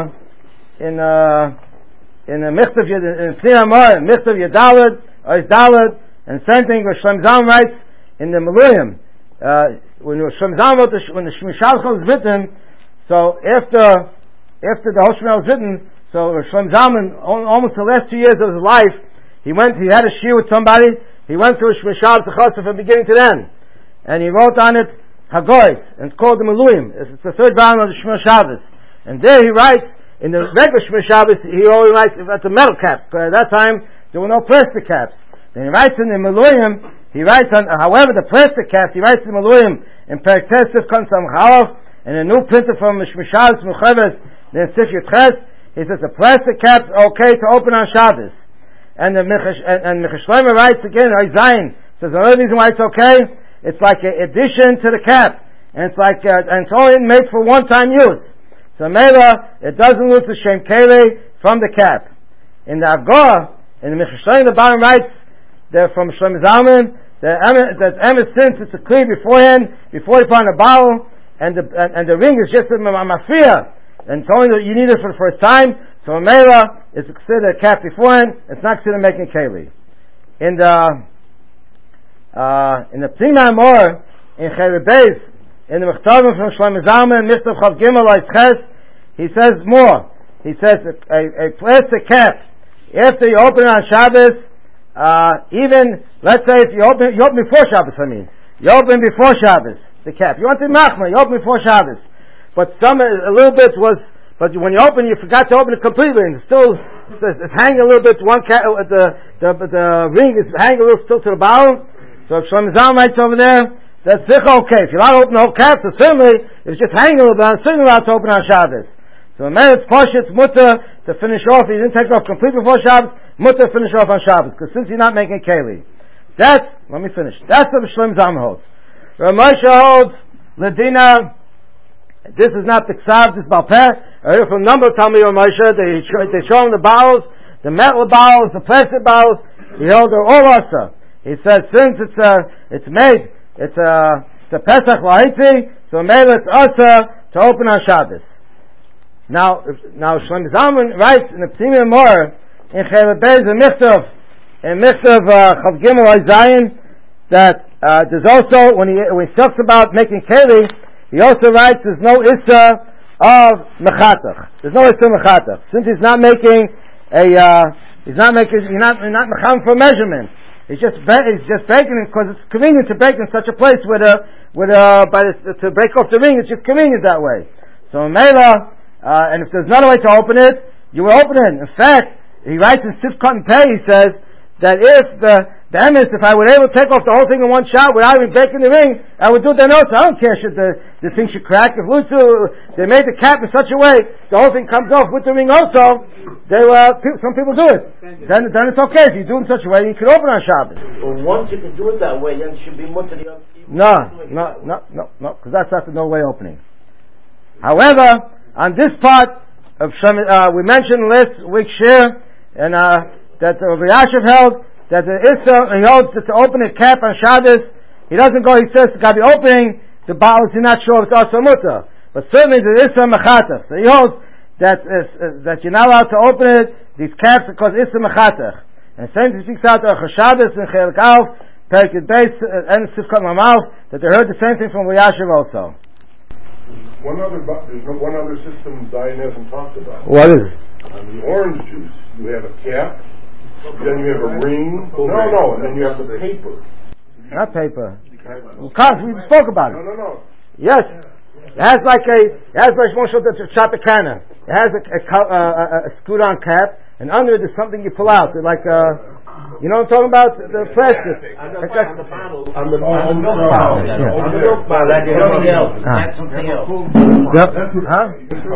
the Michtav in Pnimei Amor, Michtav Yadalad, Ois Dalad, and same thing Shlomo Zalman writes in the Maluyim. When the Shmishal was written, so after the Hoshmel was written, so Shlomo Zalman, almost the last 2 years of his life, he had a shiur with somebody. He went through Shmishal from beginning to end, and he wrote on it Hagoy, and it's called the Meluim. It's the third volume of the Shemir Shabbos. And there he writes, in the regular Shemir Shabbos, he always writes about the metal caps, because at that time, there were no plastic caps. Then he writes in the Meluim, he writes on, however, the plastic caps, he writes in the Meluim, in Perek Tesef, Konsam Chalav, and a new printer from Shemir Shabbos, Mechaves, then Sif Yitches, he says the plastic caps are okay to open on Shabbos. And the Michal Shlomo writes again, Zayin, says the only reason why it's okay, it's like an addition to the cap. And it's like, and it's only made for one-time use. So Mela, it doesn't lose the Shem Kele from the cap. In the Agor, in the Michal Shlomo, the bottom writes, that from Shlomo Zalman, that emes since it's a clear beforehand, before you put on the bottle, and the ring is just a mafia, and it's only that you need it for the first time, so a Mela is considered a cap beforehand, it's not considered making Keli. In the Pnimei Amor, in Chayre Beis, in the Mechtavim from Shlomo Zalman, Michtav Chav Gimel Ches, he says more. He says a plastic cap, after you open it on Shabbos, even, let's say if you open before Shabbos, you open before Shabbos, the cap. You want the machma, you open before Shabbos. But a little bit was, but when you open, you forgot to open it completely, and it's hanging a little bit, the ring is hanging a little still to the bottom. So if Shlomo Zalman writes over there, that's okay. If you're allowed to open the whole cap, so certainly, if it's just hanging a little bit, it's certainly allowed to open on Shabbos. So a man, it's poshut, it's mutter to finish off. He didn't take it off completely before Shabbos, mutter to finish off on Shabbos, because since you're not making keli. Let me finish. That's what Shlomo Zalman holds. Rav Moshe holds, Ladina, this is not the Ksav, this is Balpeh. I heard from a number of Talmidei Rav Moshe, they show him the bottles, the metal bottles, the plastic bottles, he held they're all asa. He says, since it's made, it's the Pesach Lahiti, so maybe it's asa to open on Shabbos. Now Shlomo Zalman writes in the Pnimei Amor, in Chayre Beis, in Michtav Chav Gimel Zayin, that there's also, when he talks about making keli, he also writes there's no issa of mechatach. There's no issa mechatach. Since he's not making you're not mecham for measurement. He's just baking it because it's convenient to bake in such a place to break off the ring. It's just convenient that way. So Mela, and if there's another way to open it, you will open it. In fact, he writes in Sifkat and Pei, he says that if the emes, if I were able to take off the whole thing in one shot without even breaking the ring, I would do it then also. I don't care should the thing should crack. If they made the cap in such a way, the whole thing comes off with the ring also, some people do it. Then it's okay. If you do it in such a way, you can open on Shabbos. Well, once you can do it that way, then it should be mutter. No, because that's not the no way opening. However, on this part of we mentioned last week's share, and that Rabbi Yashiv held that the Issa, he holds that to open a cap on Shabbos, he doesn't go, he says, it's got to be opening the bottles, he's not sure if it's also mutter. But certainly the Issa Mechatach. So he holds that you're not allowed to open it, these caps, because Issa Mechatach. And same thing speaks out to Shabbos and Chelik Alf, Perikid Beis, and Sifkat Mamav, that they heard the same thing from Rabbi Yashiv also. There's one other system Zion hasn't talked about. What is it? On the orange juice, you have a cap, then you have a ring. And then you have the paper. Not paper. We spoke about it. No. Yes. It has like Shata Kana. It has a screw-on cap, and under it is something you pull out. It's like you know what I'm talking about? The plastic. On the bottle. On the milk bottle. On the milk bottle. That's something else. That's something else. Huh?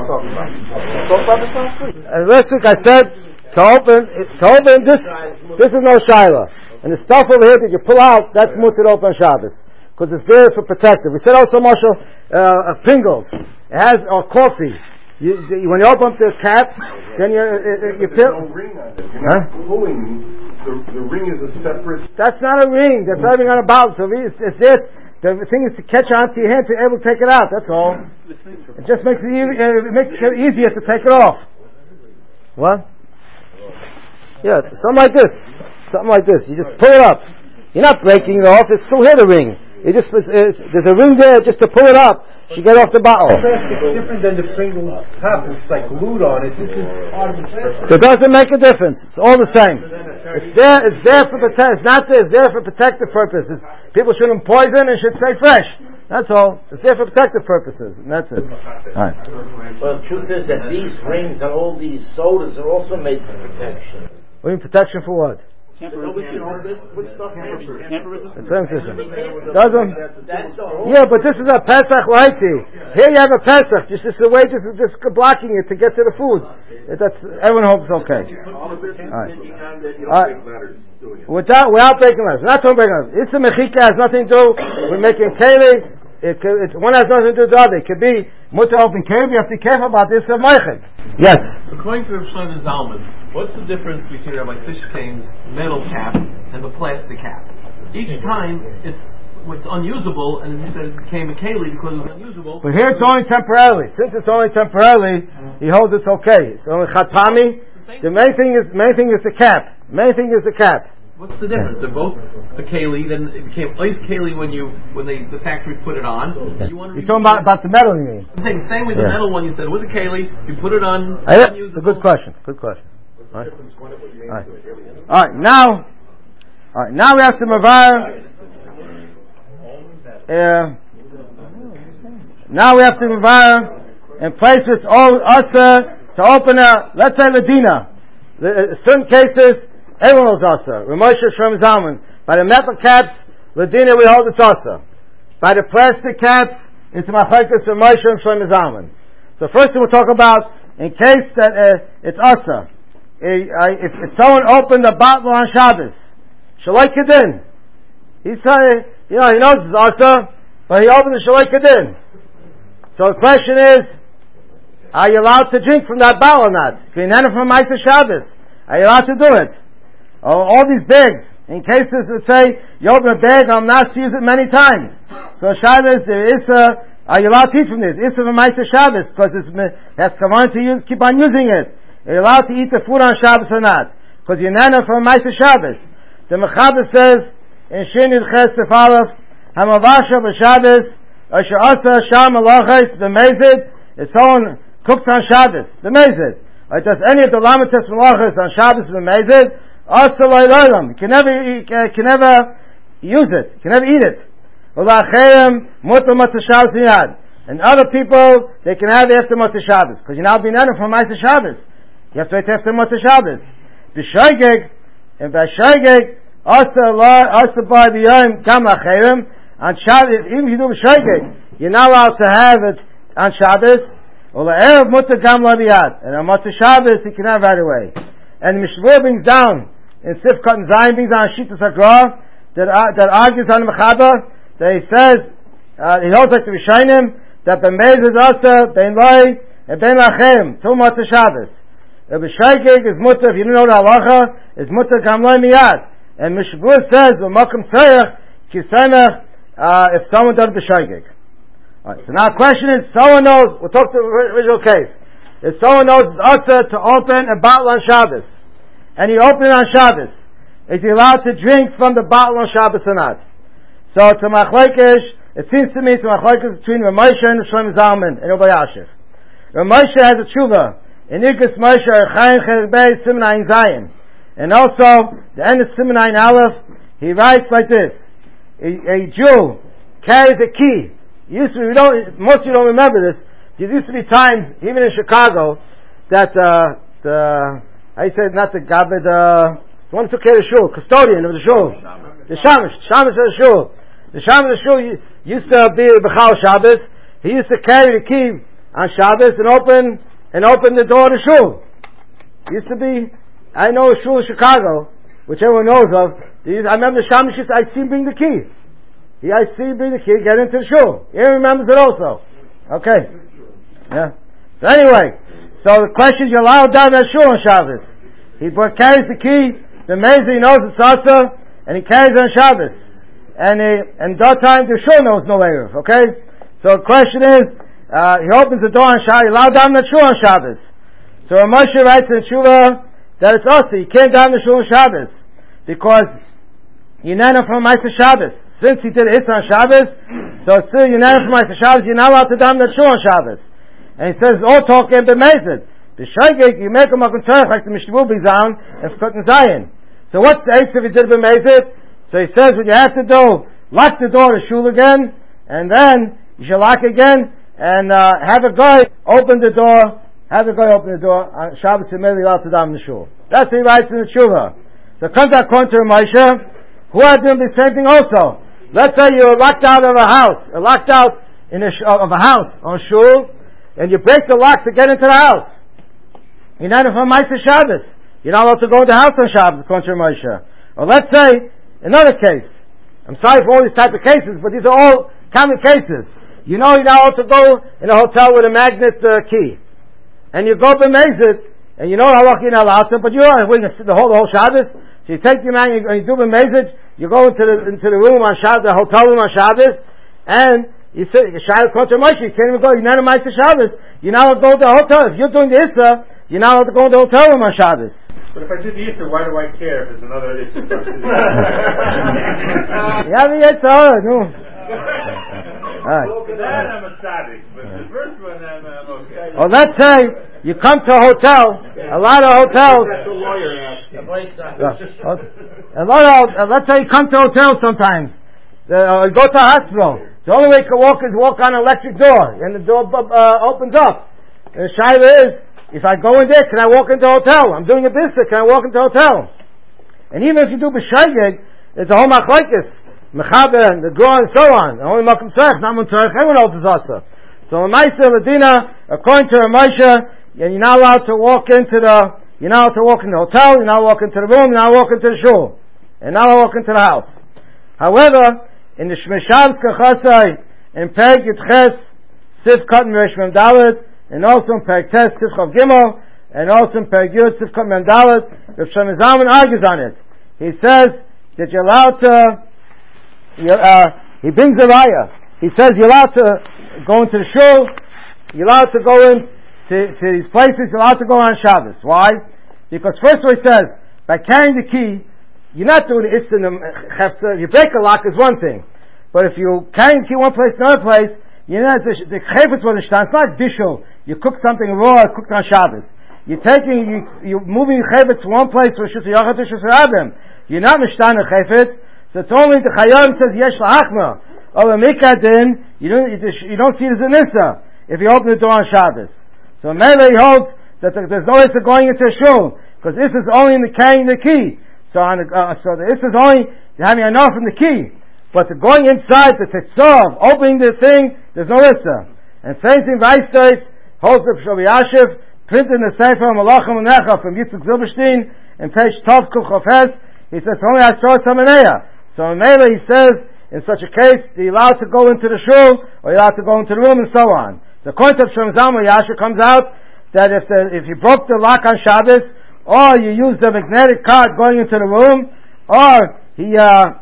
Last week I said to open this is no shaila. And the stuff over here that you pull out, that's mutter open Shabbos. Because it's there for protective. We said also, Marshall, Pringles. It has, or coffee. When you open up the cap, then you peel. No ring on it. You're not pulling. The ring is a separate. That's not a ring. That's not a ring on a bottle. So it's this. The thing is to catch onto your hand to be able to take it out. That's all. It just makes it easier to take it off. What? Yeah, something like this. Something like this. You just pull it up. You're not breaking it off. It's still here, the ring. There's a ring there just to pull it up. You get off the bottle. It's different than the Pringles cup. It's like glued on it. This is part of the plastic. It doesn't make a difference. It's all the same. It's there for protect. It's not there. It's there for protective purposes. People shouldn't poison and should stay fresh. That's all. It's there for protective purposes, and that's it. All right. Well, the truth is that these rings and all these sodas are also made for protection. What do you mean protection for what? Doesn't? Yeah, but this is a Pesach lighty. Here you have a Pesach. Just the way this is just blocking it to get to the food. That's everyone hopes it's okay. All right. Without breaking letters. We're not talking breaking letters. It's a mechika, has nothing to do with making keli. One has nothing to do with the other. It could be mutter open keli. You have to be careful about this of meichid. Yes. According to Rav Shlomo Zalman, what's the difference between Rabbi Fishkane's metal cap and the plastic cap? Each time it's unusable, and he said it became a keli because it was unusable. But here it's only temporarily. Since it's only temporarily, he holds it's okay. It's only chatami. The main thing is the cap. Main thing is the cap. What's the difference? They're both a keli. Then it became ice keli when the factory put it on. You're talking about the metal, you mean? I'm saying same with the metal one. You said it was a keli. You put it on. It's a good question. Good question. All right. Now we have to mavar. Now we have to mavar in places all usher to open a, let's say Ladina. Certain cases, everyone knows usher. Ramosha Shem Zalman. By the metal caps, Ladina we hold it's usher. By the plastic caps, it's Machlekes Ramosha and Shem Zalman. So first we'll talk about in case that it's usher. If someone opened a bottle on Shabbos, Shalai Kedin, he said, he knows it's usher, but he opened the Shalai Kedin. So the question is, are you allowed to drink from that bottle or not? If you're from Ma'aser Shabbos, are you allowed to do it? All these bags, in cases that say, you open a bag, I'm not to use it many times. So Shabbos, are you allowed to eat from this? It's from Ma'aser Shabbos, because it has come on to use, keep on using it. Are you allowed to eat the food on Shabbos or not? Because you're nana from Ma'aser Shabbos. The Mechaber says, in Shin Yudches Tefalef, Hamavasha b'Shabbos, Asher Asa Sham Malachos b'Mezid, if someone cooks on Shabbos, b'Mezid, or does any of the Lamites Malachos on Shabbos b'Mezid, Asa Loilolam, you can never use it, you can never eat it. Ula'achem Mutter Matzah Shabbos Miyad. And other people, they can have it after Matzah Shabbos, because you're now being nana from Ma'aser Shabbos. You have to wait after Matzah Shabbos. B'Shoigeg, and by Shoigeg, Asa by the Yom Kam La'achem, on Shabbos, even if you do B'Shoigeg, you're not allowed to have it on Shabbos. Ula'erev Mutter Gam La'biyad. And on Matzah Shabbos, you can have right away. And the Mishvur brings down, in Sifkat and Zion, brings down Shittas HaGra, that argues on the Mechaber, that he says, he holds like the Rishonim, that B'mez is Asa, Ben Loi, and Ben Lachem, till Matzah Shabbos. The B'Shoigeg is Mutter, if you don't know the halacha, is Mutter Gam Loi Miyad. And Mishvur says, V'makom Tzorech, Kisemech, if someone does B'Shoigeg. Alright, so now the question is, someone knows, we'll talk to the original case. If someone knows it's Asa to open a bottle on Shabbos, and he opened it on Shabbos, is he allowed to drink from the bottle on Shabbos or not? So to Machlekes, it seems to me to Machlekes between Rav Moshe and Shlomo Zalman and Rabbi Yashiv. Rav Moshe has a tshuva in Ikos Moshe Chaim Chelik Beis Siman Ayin Zayin, and also the end of Siman Ayin Aleph. He writes like this: a Jew carries a key. Most of you don't remember this. There used to be times, even in Chicago, that I said not the Gabed, the one who took care of the shul, custodian of the shul, the Shamish of the shul. The Shamish of the shul used to be B'chal Shabbos. He used to carry the key on Shabbos and open the door of the shul. Used to be, I know a shul in Chicago, which everyone knows of. I remember the Shamish used to, I see him bring the key. I see him bring the key, get into the shul. He remembers it also. Okay. Yeah. So anyway, so the question is, you're allowed down that shul on Shabbos. He carries the key, the Mezid, he knows it's Asa, and he carries it on Shabbos. And that time the shul knows no Erev, okay? So the question is, he opens the door on Shabbos, he's allowed down the shul on Shabbos. So Rav Moshe writes in Tshuva that it's Asa, you can't down the shul on Shabbos, because you're not from Ma'aser Shabbos. Since he did it on Shabbos, so it's still you're not from Ma'aser Shabbos, you're not allowed to down the shul on Shabbos. And he says, all talk and b'mezid. The Shoigeg, you make a makom tzorech, like the Mishvur brings down, and Sfat and Zion. So what's the eight if he did b'mezid? So he says, what you have to do, lock the door of the shul again, and then you should lock again, and have a guy open the door. Have the guy open the door on Shabbos immediately allowed to daven the shul. That's what he writes in the tshuva. So comes that according to Moshe, who are doing the same thing also. Let's say you're locked out of a house, of a house on shul, and you break the lock to get into the house. You're not from Ma'aser Shabbos. You're not allowed to go in the house on Shabbos according to Moshe. Or let's say another case. I'm sorry for all these type of cases, but these are all common cases. You know you're not allowed to go in a hotel with a magnet key. And you go b'mezid, and you know how lucky you're not allowed to, but you're waiting the whole Shabbos. So you take your man, and you do b'mezid, you go into the room on Shabbos, the hotel room on Shabbos, and you say, Shabbos Kontra Moshe, you can't even go, you're not a Ma'aser Shabbos, you're not allowed to go to the hotel. If you're doing the Issa, you're not allowed to go in the hotel room on Shabbos. But if I did the Issa, why do I care if it's another Issa? You have the Issa, no. That I'm a tzaddik, but the first one I'm okay. Or let's say you come to a hotel. A lot of hotels. That's the lawyer asking. Let's say you come to a hotel sometimes. You go to a hospital. The only way you can walk is walk on an electric door, and the door opens up. And the shaila is, if I go in there, can I walk into a hotel? I'm doing a business. Can I walk into a hotel? And even if you do b'shayig, it's a whole machlokes. Mechaber, the Gur, and so on. Only Makom Tzarech, not Muntarech, everyone else is also. So in Ma'aser Ladina, according to Moshe, you're not allowed to walk into the hotel, you're not allowed to walk into the room, you're not allowed to walk into the shul. You're not allowed to walk into the house. However, in the Shmeshavs Kachasai, in Perek Yitches, Sif Katan Resh Mem Dalet, and also in Perek Tes, Sif Chav Gimel, and also in Perek Yud, Sif Katan Mem Dalet, Rav Shlomo Zalman argues on it. He says that you're allowed to he brings a raya. He says you're allowed to go into the shul, you're allowed to go to these places, you're allowed to go on Shabbos. Why? Because first of all he says, by carrying the key, you're not doing it in the chefza. If you break a lock is one thing. But if you carry the key one place to another place, you're not, the chefetz was it's not like bishul. You cook something raw, cooked on Shabbos. You're moving the chefetz from one place to Shus Yachad to Shus Rabim. You're not mishtan the chefetz. So it's only the Chayam says yesh la'achma. Or the Mikadin, you don't see it as an Issa if you open the door on Shabbos. So Mele holds that there's no Issa going into a shul, because this is only in the carrying the key. So the Issa is only having enough from the key. But the going inside, the Tetzov, opening the thing, there's no Issa. And same thing, Weistais, holds the Rabbi Yashiv, printed in the Sefer Malachim Unecha from Yitzchak Zilberstein, in page Tov Kuf Chofes, he says only Asor Samaneya. So in Mele he says, in such a case, you're allowed to go into the shul, or you're allowed to go into the room, and so on. The according to Shlomo Zalman Yasha comes out that if you broke the lock on Shabbos, or you used the magnetic card going into the room, or he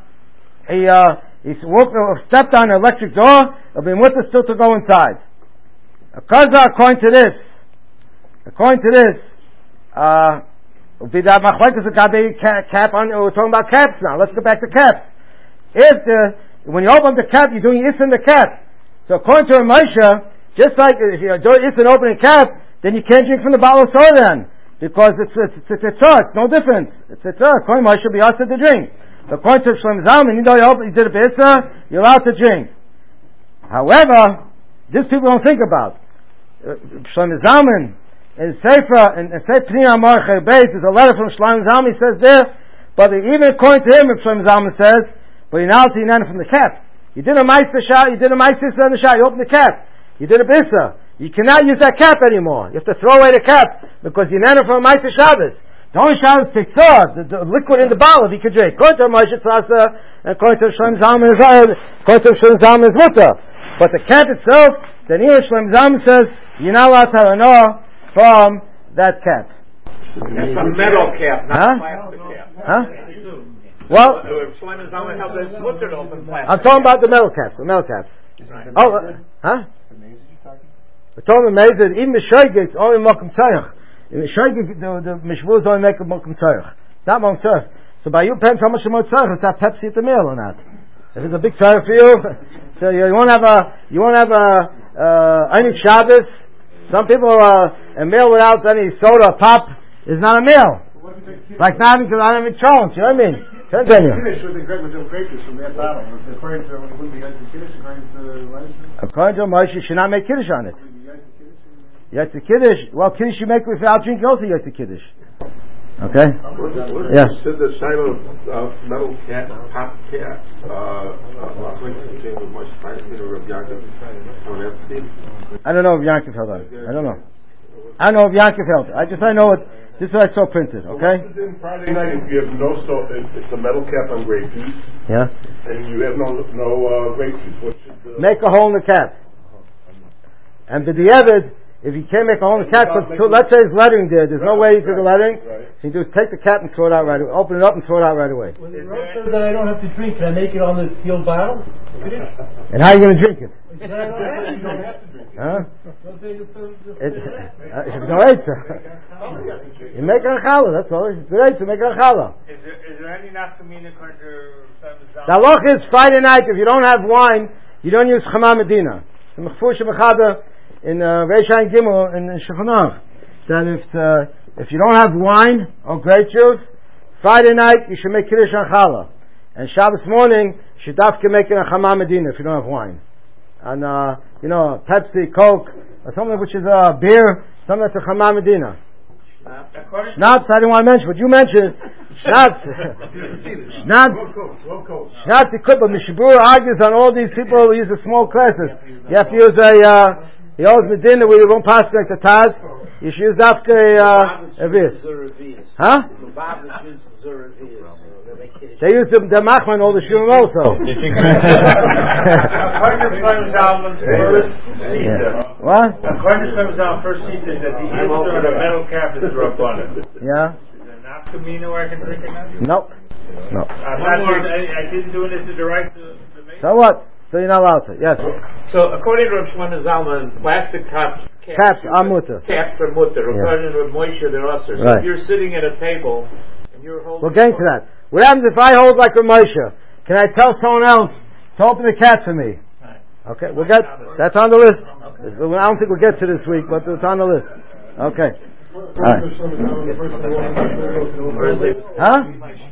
stepped on an electric door, it'll be mutter still to go inside. According to this, will be that machlekes a gabe cap on. We're talking about caps now. Let's go back to caps. When you open the cap, you're doing Issa in the cap. So according to Moshe, just like if you're doing Issa and opening cap, then you can't drink from the bottle of soda then, because it's no difference. It's according to Moshe, be asked to drink. But according to Shlomo Zalman, you did it for Issa, you're allowed to drink. However, this people don't think about. Shlomo Zalman in Sefer, in Sefer Pnei Amar Beis, there's a letter from Shlomo Zalman, he says there, but even according to him, if Shlomo Zalman says, but you're not from the cap. You did a Ma'aser Shah, you did a Ma'aser on the Shah, you opened the cap. You did a Bissa. You cannot use that cap anymore. You have to throw away the cap, because you're not from a Ma'aser Shabbos. The only Shabbos takes the liquid in the bottle if you could drink. According to Moshe Tzasa, and according to Shlomo Zalman is mutter. But the cap itself, then even Shlomo Zalman says, you're not allowed to have an oil from that cap. That's a metal cap, not a plastic cap. Huh? Well, I'm talking about the metal caps. Right. Oh, huh? We're talking about Mezid. Even the Shoygig, it's only Mokum Tzarech. In the Shoygig, the Mishvuz only make a Mokum Tzarech. Not Mokum Tzarech. So by you, depends how much you want Tzarech, is that Pepsi at the meal or not? If it's a big Tzarech for you, so you won't have any Shabbos. Some people, a meal without any soda or pop is not a meal. Like not having Chones, you know what I mean? Continue. Kiddush with the grape juice from that bottle. According to it wouldn't be Yotze Kiddush. According to Moshe, you should not make Kiddush on it. Yotze Kiddush. Well, Kiddush you make without drinking also Yotze Kiddush. Okay. Yeah. Said the Shiloh metal pop caps. I don't know if Yankov held on. I don't know. I know if Yankov held. I know it. This is what I saw printed. Okay. Friday night, if you have no salt, it's a metal cap on grape juice. Yeah. And you have no grape juice. What should make a hole in the cap. And the diavad, if you can't make a hole in the cap, let's say there's lettering there. There's no way you can do lettering. So you just take the cap and throw it out right away. Open it up and throw it out right away. When the Rav says that I don't have to drink, can I make it on the sealed bottle? And how are you going to drink it? you don't have to drink it. Huh? It's no eitzah. You make a challah, that's all. It's good eitzah, make a challah. Is there any nafkamina according to the halacha is Friday night, if you don't have wine, you don't use Chama Medina. The Mechfush Bechada in Reish Ayin Gimel in Shulchan Aruch, that if you don't have wine or grape juice, Friday night you should make Kiddush on challah. And Shabbos morning, you should dafke make it a Chama Medina if you don't have wine. And Pepsi, Coke, or something which is beer, something that's a Chama Medina. Schnapps, I didn't want to mention, but you mentioned Schnapps. Schnapps, but Mishabura argues on all these people who use the small classes. You have to use he owes Medina where you won't pass like the Taz. You should use Dafka a vis. Huh? They use the Machman all the Shurim also. What? According to Shlomo first seat is that the Easter of the metal cap is Rabbanan. Yeah. Is there not Kamina where I can drink it now? Nope. No. I didn't do it as the right to make. So what? So you're not allowed to. Yes. So according to Rav Shlomo Zalman, plastic caps are mutter. Caps are mutter. According to Rav Moshe, they're usher. So if you're sitting at a table and you're holding. We're getting to that. What happens if I hold like a Moshe? Can I tell someone else to open the cap for me? Right. Okay, we'll get. That's on the list. Okay. I don't think we'll get to this week, but it's on the list. Okay. All right. Huh?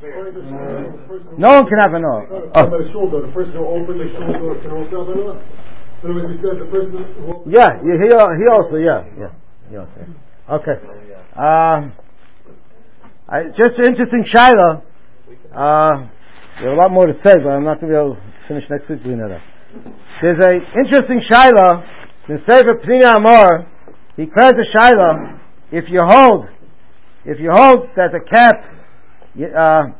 No one can have an or. The person who opened the shul door can also have an or. So when you said the person who he also, he also. Okay. Just an interesting shaila. There's a lot more to say, but I'm not going to be able to finish next week doing that. There's an interesting shaila in Sefer Pnina Amor. He declares a shaila. If you hold that the cap, you're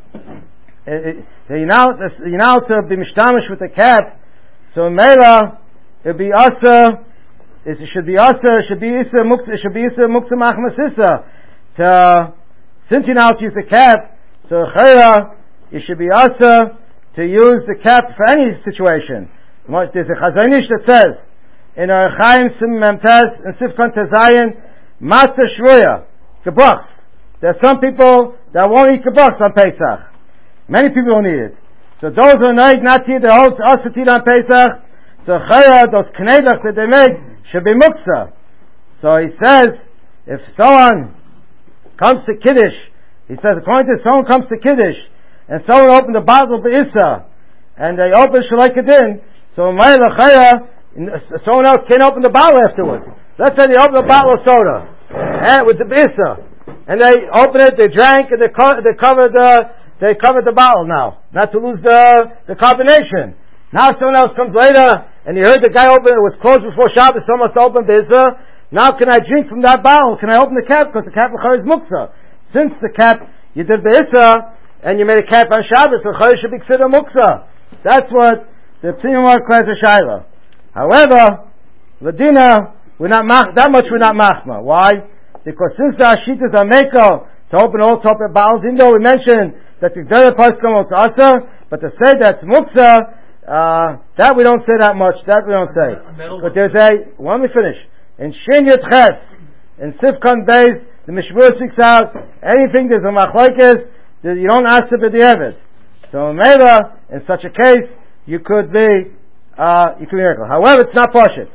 now to be mishtamish with the cap, so Mela, it be asa, it should be isa muksa machmasisa. Since you now use the cap, so chayra, it should be asa to use the cap for any situation. There's a Chazonish that says in Chaim Sim Memtaz and Sifkon Tezayin, Master Shvuya, Gebrachs. There are some people that won't eat Gebrachs on Pesach. Many people don't eat it. So those who are not eat, they hold us to eat on Pesach. So chayra, those knedach that they make, should be muksa. So he says, if someone comes to Kiddush, he says, according to someone comes to Kiddush, and someone opened the bottle of the Issa, and they open Shalai Kedin, so Mayla Chaya, someone else can't open the bottle afterwards. Let's say they open a bottle of soda, and with the Issa, and they open it, they drank, and they covered the bottle now, not to lose the carbonation. Now someone else comes later, and you heard the guy open it, was closed before Shabbos, someone else opened the Issa. Now can I drink from that bottle? Can I open the cap? Because the cap is muksa. Since the cap, you did the Issa, and you made a cap on Shabbos, the Chayr should be considered muksa. That's what the Pnimar declares a Shaila. However, Ladina, that much we're not machma. Why? Because since the Ashitas are meko to open all top of bottles, even though we mentioned that the Gdera Pascal was asa, but to say that's muksa, that we don't say that much. That we don't say. But there's let me finish. In Shin Yud Ches, in Sifkan Beis, the Mishmur speaks out, anything there's a machlokes, you don't ask to be the Eved. So maybe in such a case, you could be miracle. However, it's not Poshet.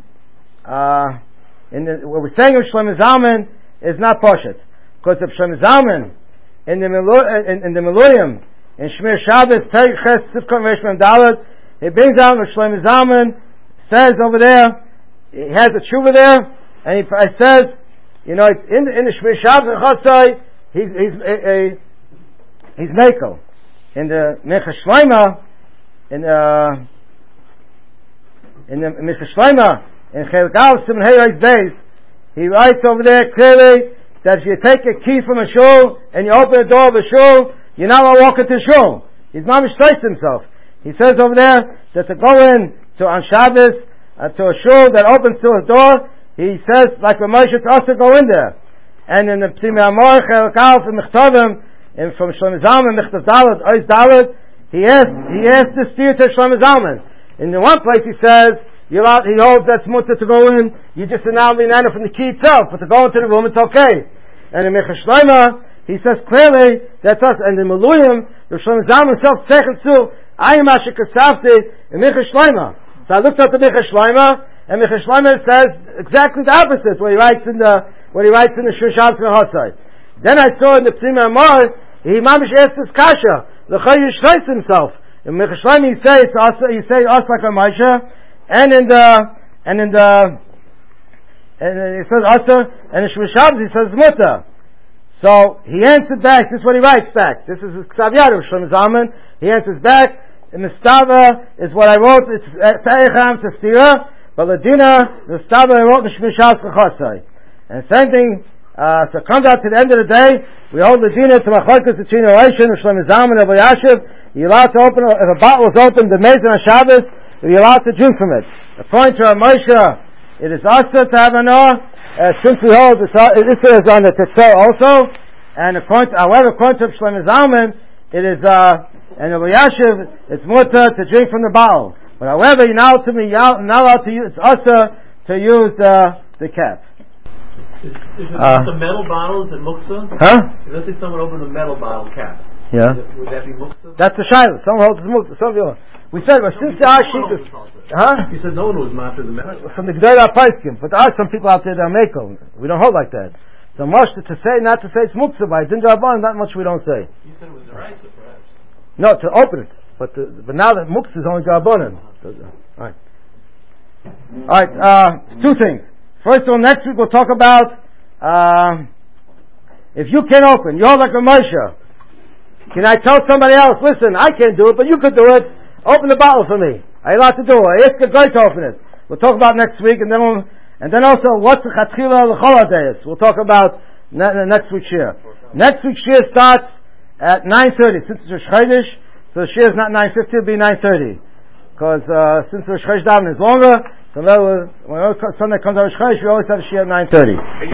What we're saying of Shlomo Zalman is not Poshet. Because if Shlomo Zalman, in the Miluyim, in Shmir Shabbos, Perek Ches, Sifkon Reish Mem Dalet, he brings down what Shlomo Zalman says over there. He has a tshuva there, and he says, you know, it's in the Shmir Shabbos and Chotzai, he's Mekel. In the Mincha Shleima, in the Mincha Shleima, in Chelik Aleph Siman Hey days, he writes over there clearly that if you take a key from a shul and you open the door of a shul, you're not allowed to walk into shul. He's mamish states himself. He says over there that to go in to on Shabbos to a shul that opens to a door, he says like a Moshe to us to go in there. And in the P'timei Amor Chelik Aleph and Mechtavim, and from Shlomo Zalman Mechtav Dalet Ois Dalet, he asked this steer to Shlomo Zalman. In the one place he says he holds that's mutter to go in. You just announced the nana from the key itself, but to go into the room it's okay. And in Mincha Shleima he says clearly that's us. And in Maluyim the Shlomo Zalman himself second to Ayim Asher Kasavti in Mincha Shleima. So I looked up the Mincha Shleima, and Mincha Shleima says exactly the opposite. What he writes in the Shmir Shabbos and Hotzai. Then I saw in the P'timei Amor he mamish asked this kasha. The Chayyim Shleis himself. In Mincha Shleima he says us like a Moshe, and he says Asa, and in Shmir Shabbos he says Muta. So he answered back. This is what he writes back. This is Ksav Yad of Shlomo Zalman. He answers back. The Mistava is what I wrote. It's Ta'echam Testira, but Ladina the Mistava I wrote in Shmir Shabbos Chachosai. And same thing. So it comes out to the end of the day. We hold the dinner to Machlokes between Elisha and Shlomo Zalman and Yashiv. You're allowed to open, if a bottle is opened, the Mezon on Shabbos, you're allowed to drink from it. According to Moshe, it is also to have an since we hold this is on the Tetzor also, and according to Shlomo Zalman, it is, and Yashiv, it's mutter to drink from the bottle. But however, you're not allowed to use, it's also to use the cap. If it's a metal bottle, is it muksa? Huh? Let's say someone opened a metal bottle cap. Yeah. Would that be muksa? That's a shayla. Someone holds the muksa. Some of you. We said, well, since the Ashik is, You said no one was master the metal. From the G'dayla Paiskim, but there are some people out there that are meko. We don't hold like that. So much to say, not to say it's muksa by Din Rabban, not much we don't say. You said it was the rice, perhaps. No, to open it. But now that muksa is only Rabbanan. So, all right. Two things. First of all, next week we'll talk about if you can open, you're like a Moshe. Can I tell somebody else, listen, I can't do it, but you could do it. Open the bottle for me. Are you allowed to do it? I ask a guy to open it. We'll talk about next week, and then also what's the Chatchila L'chol HaDeis. We'll talk about next week's shir. Next week's shir starts at 9:30. Since it's Rosh Chodesh, so the shir is not 9:50, it'll be 9:30. Because since Rosh Chodesh davening is longer, so when Sunday comes out Rosh Chodesh, we always have a shir at 9:30.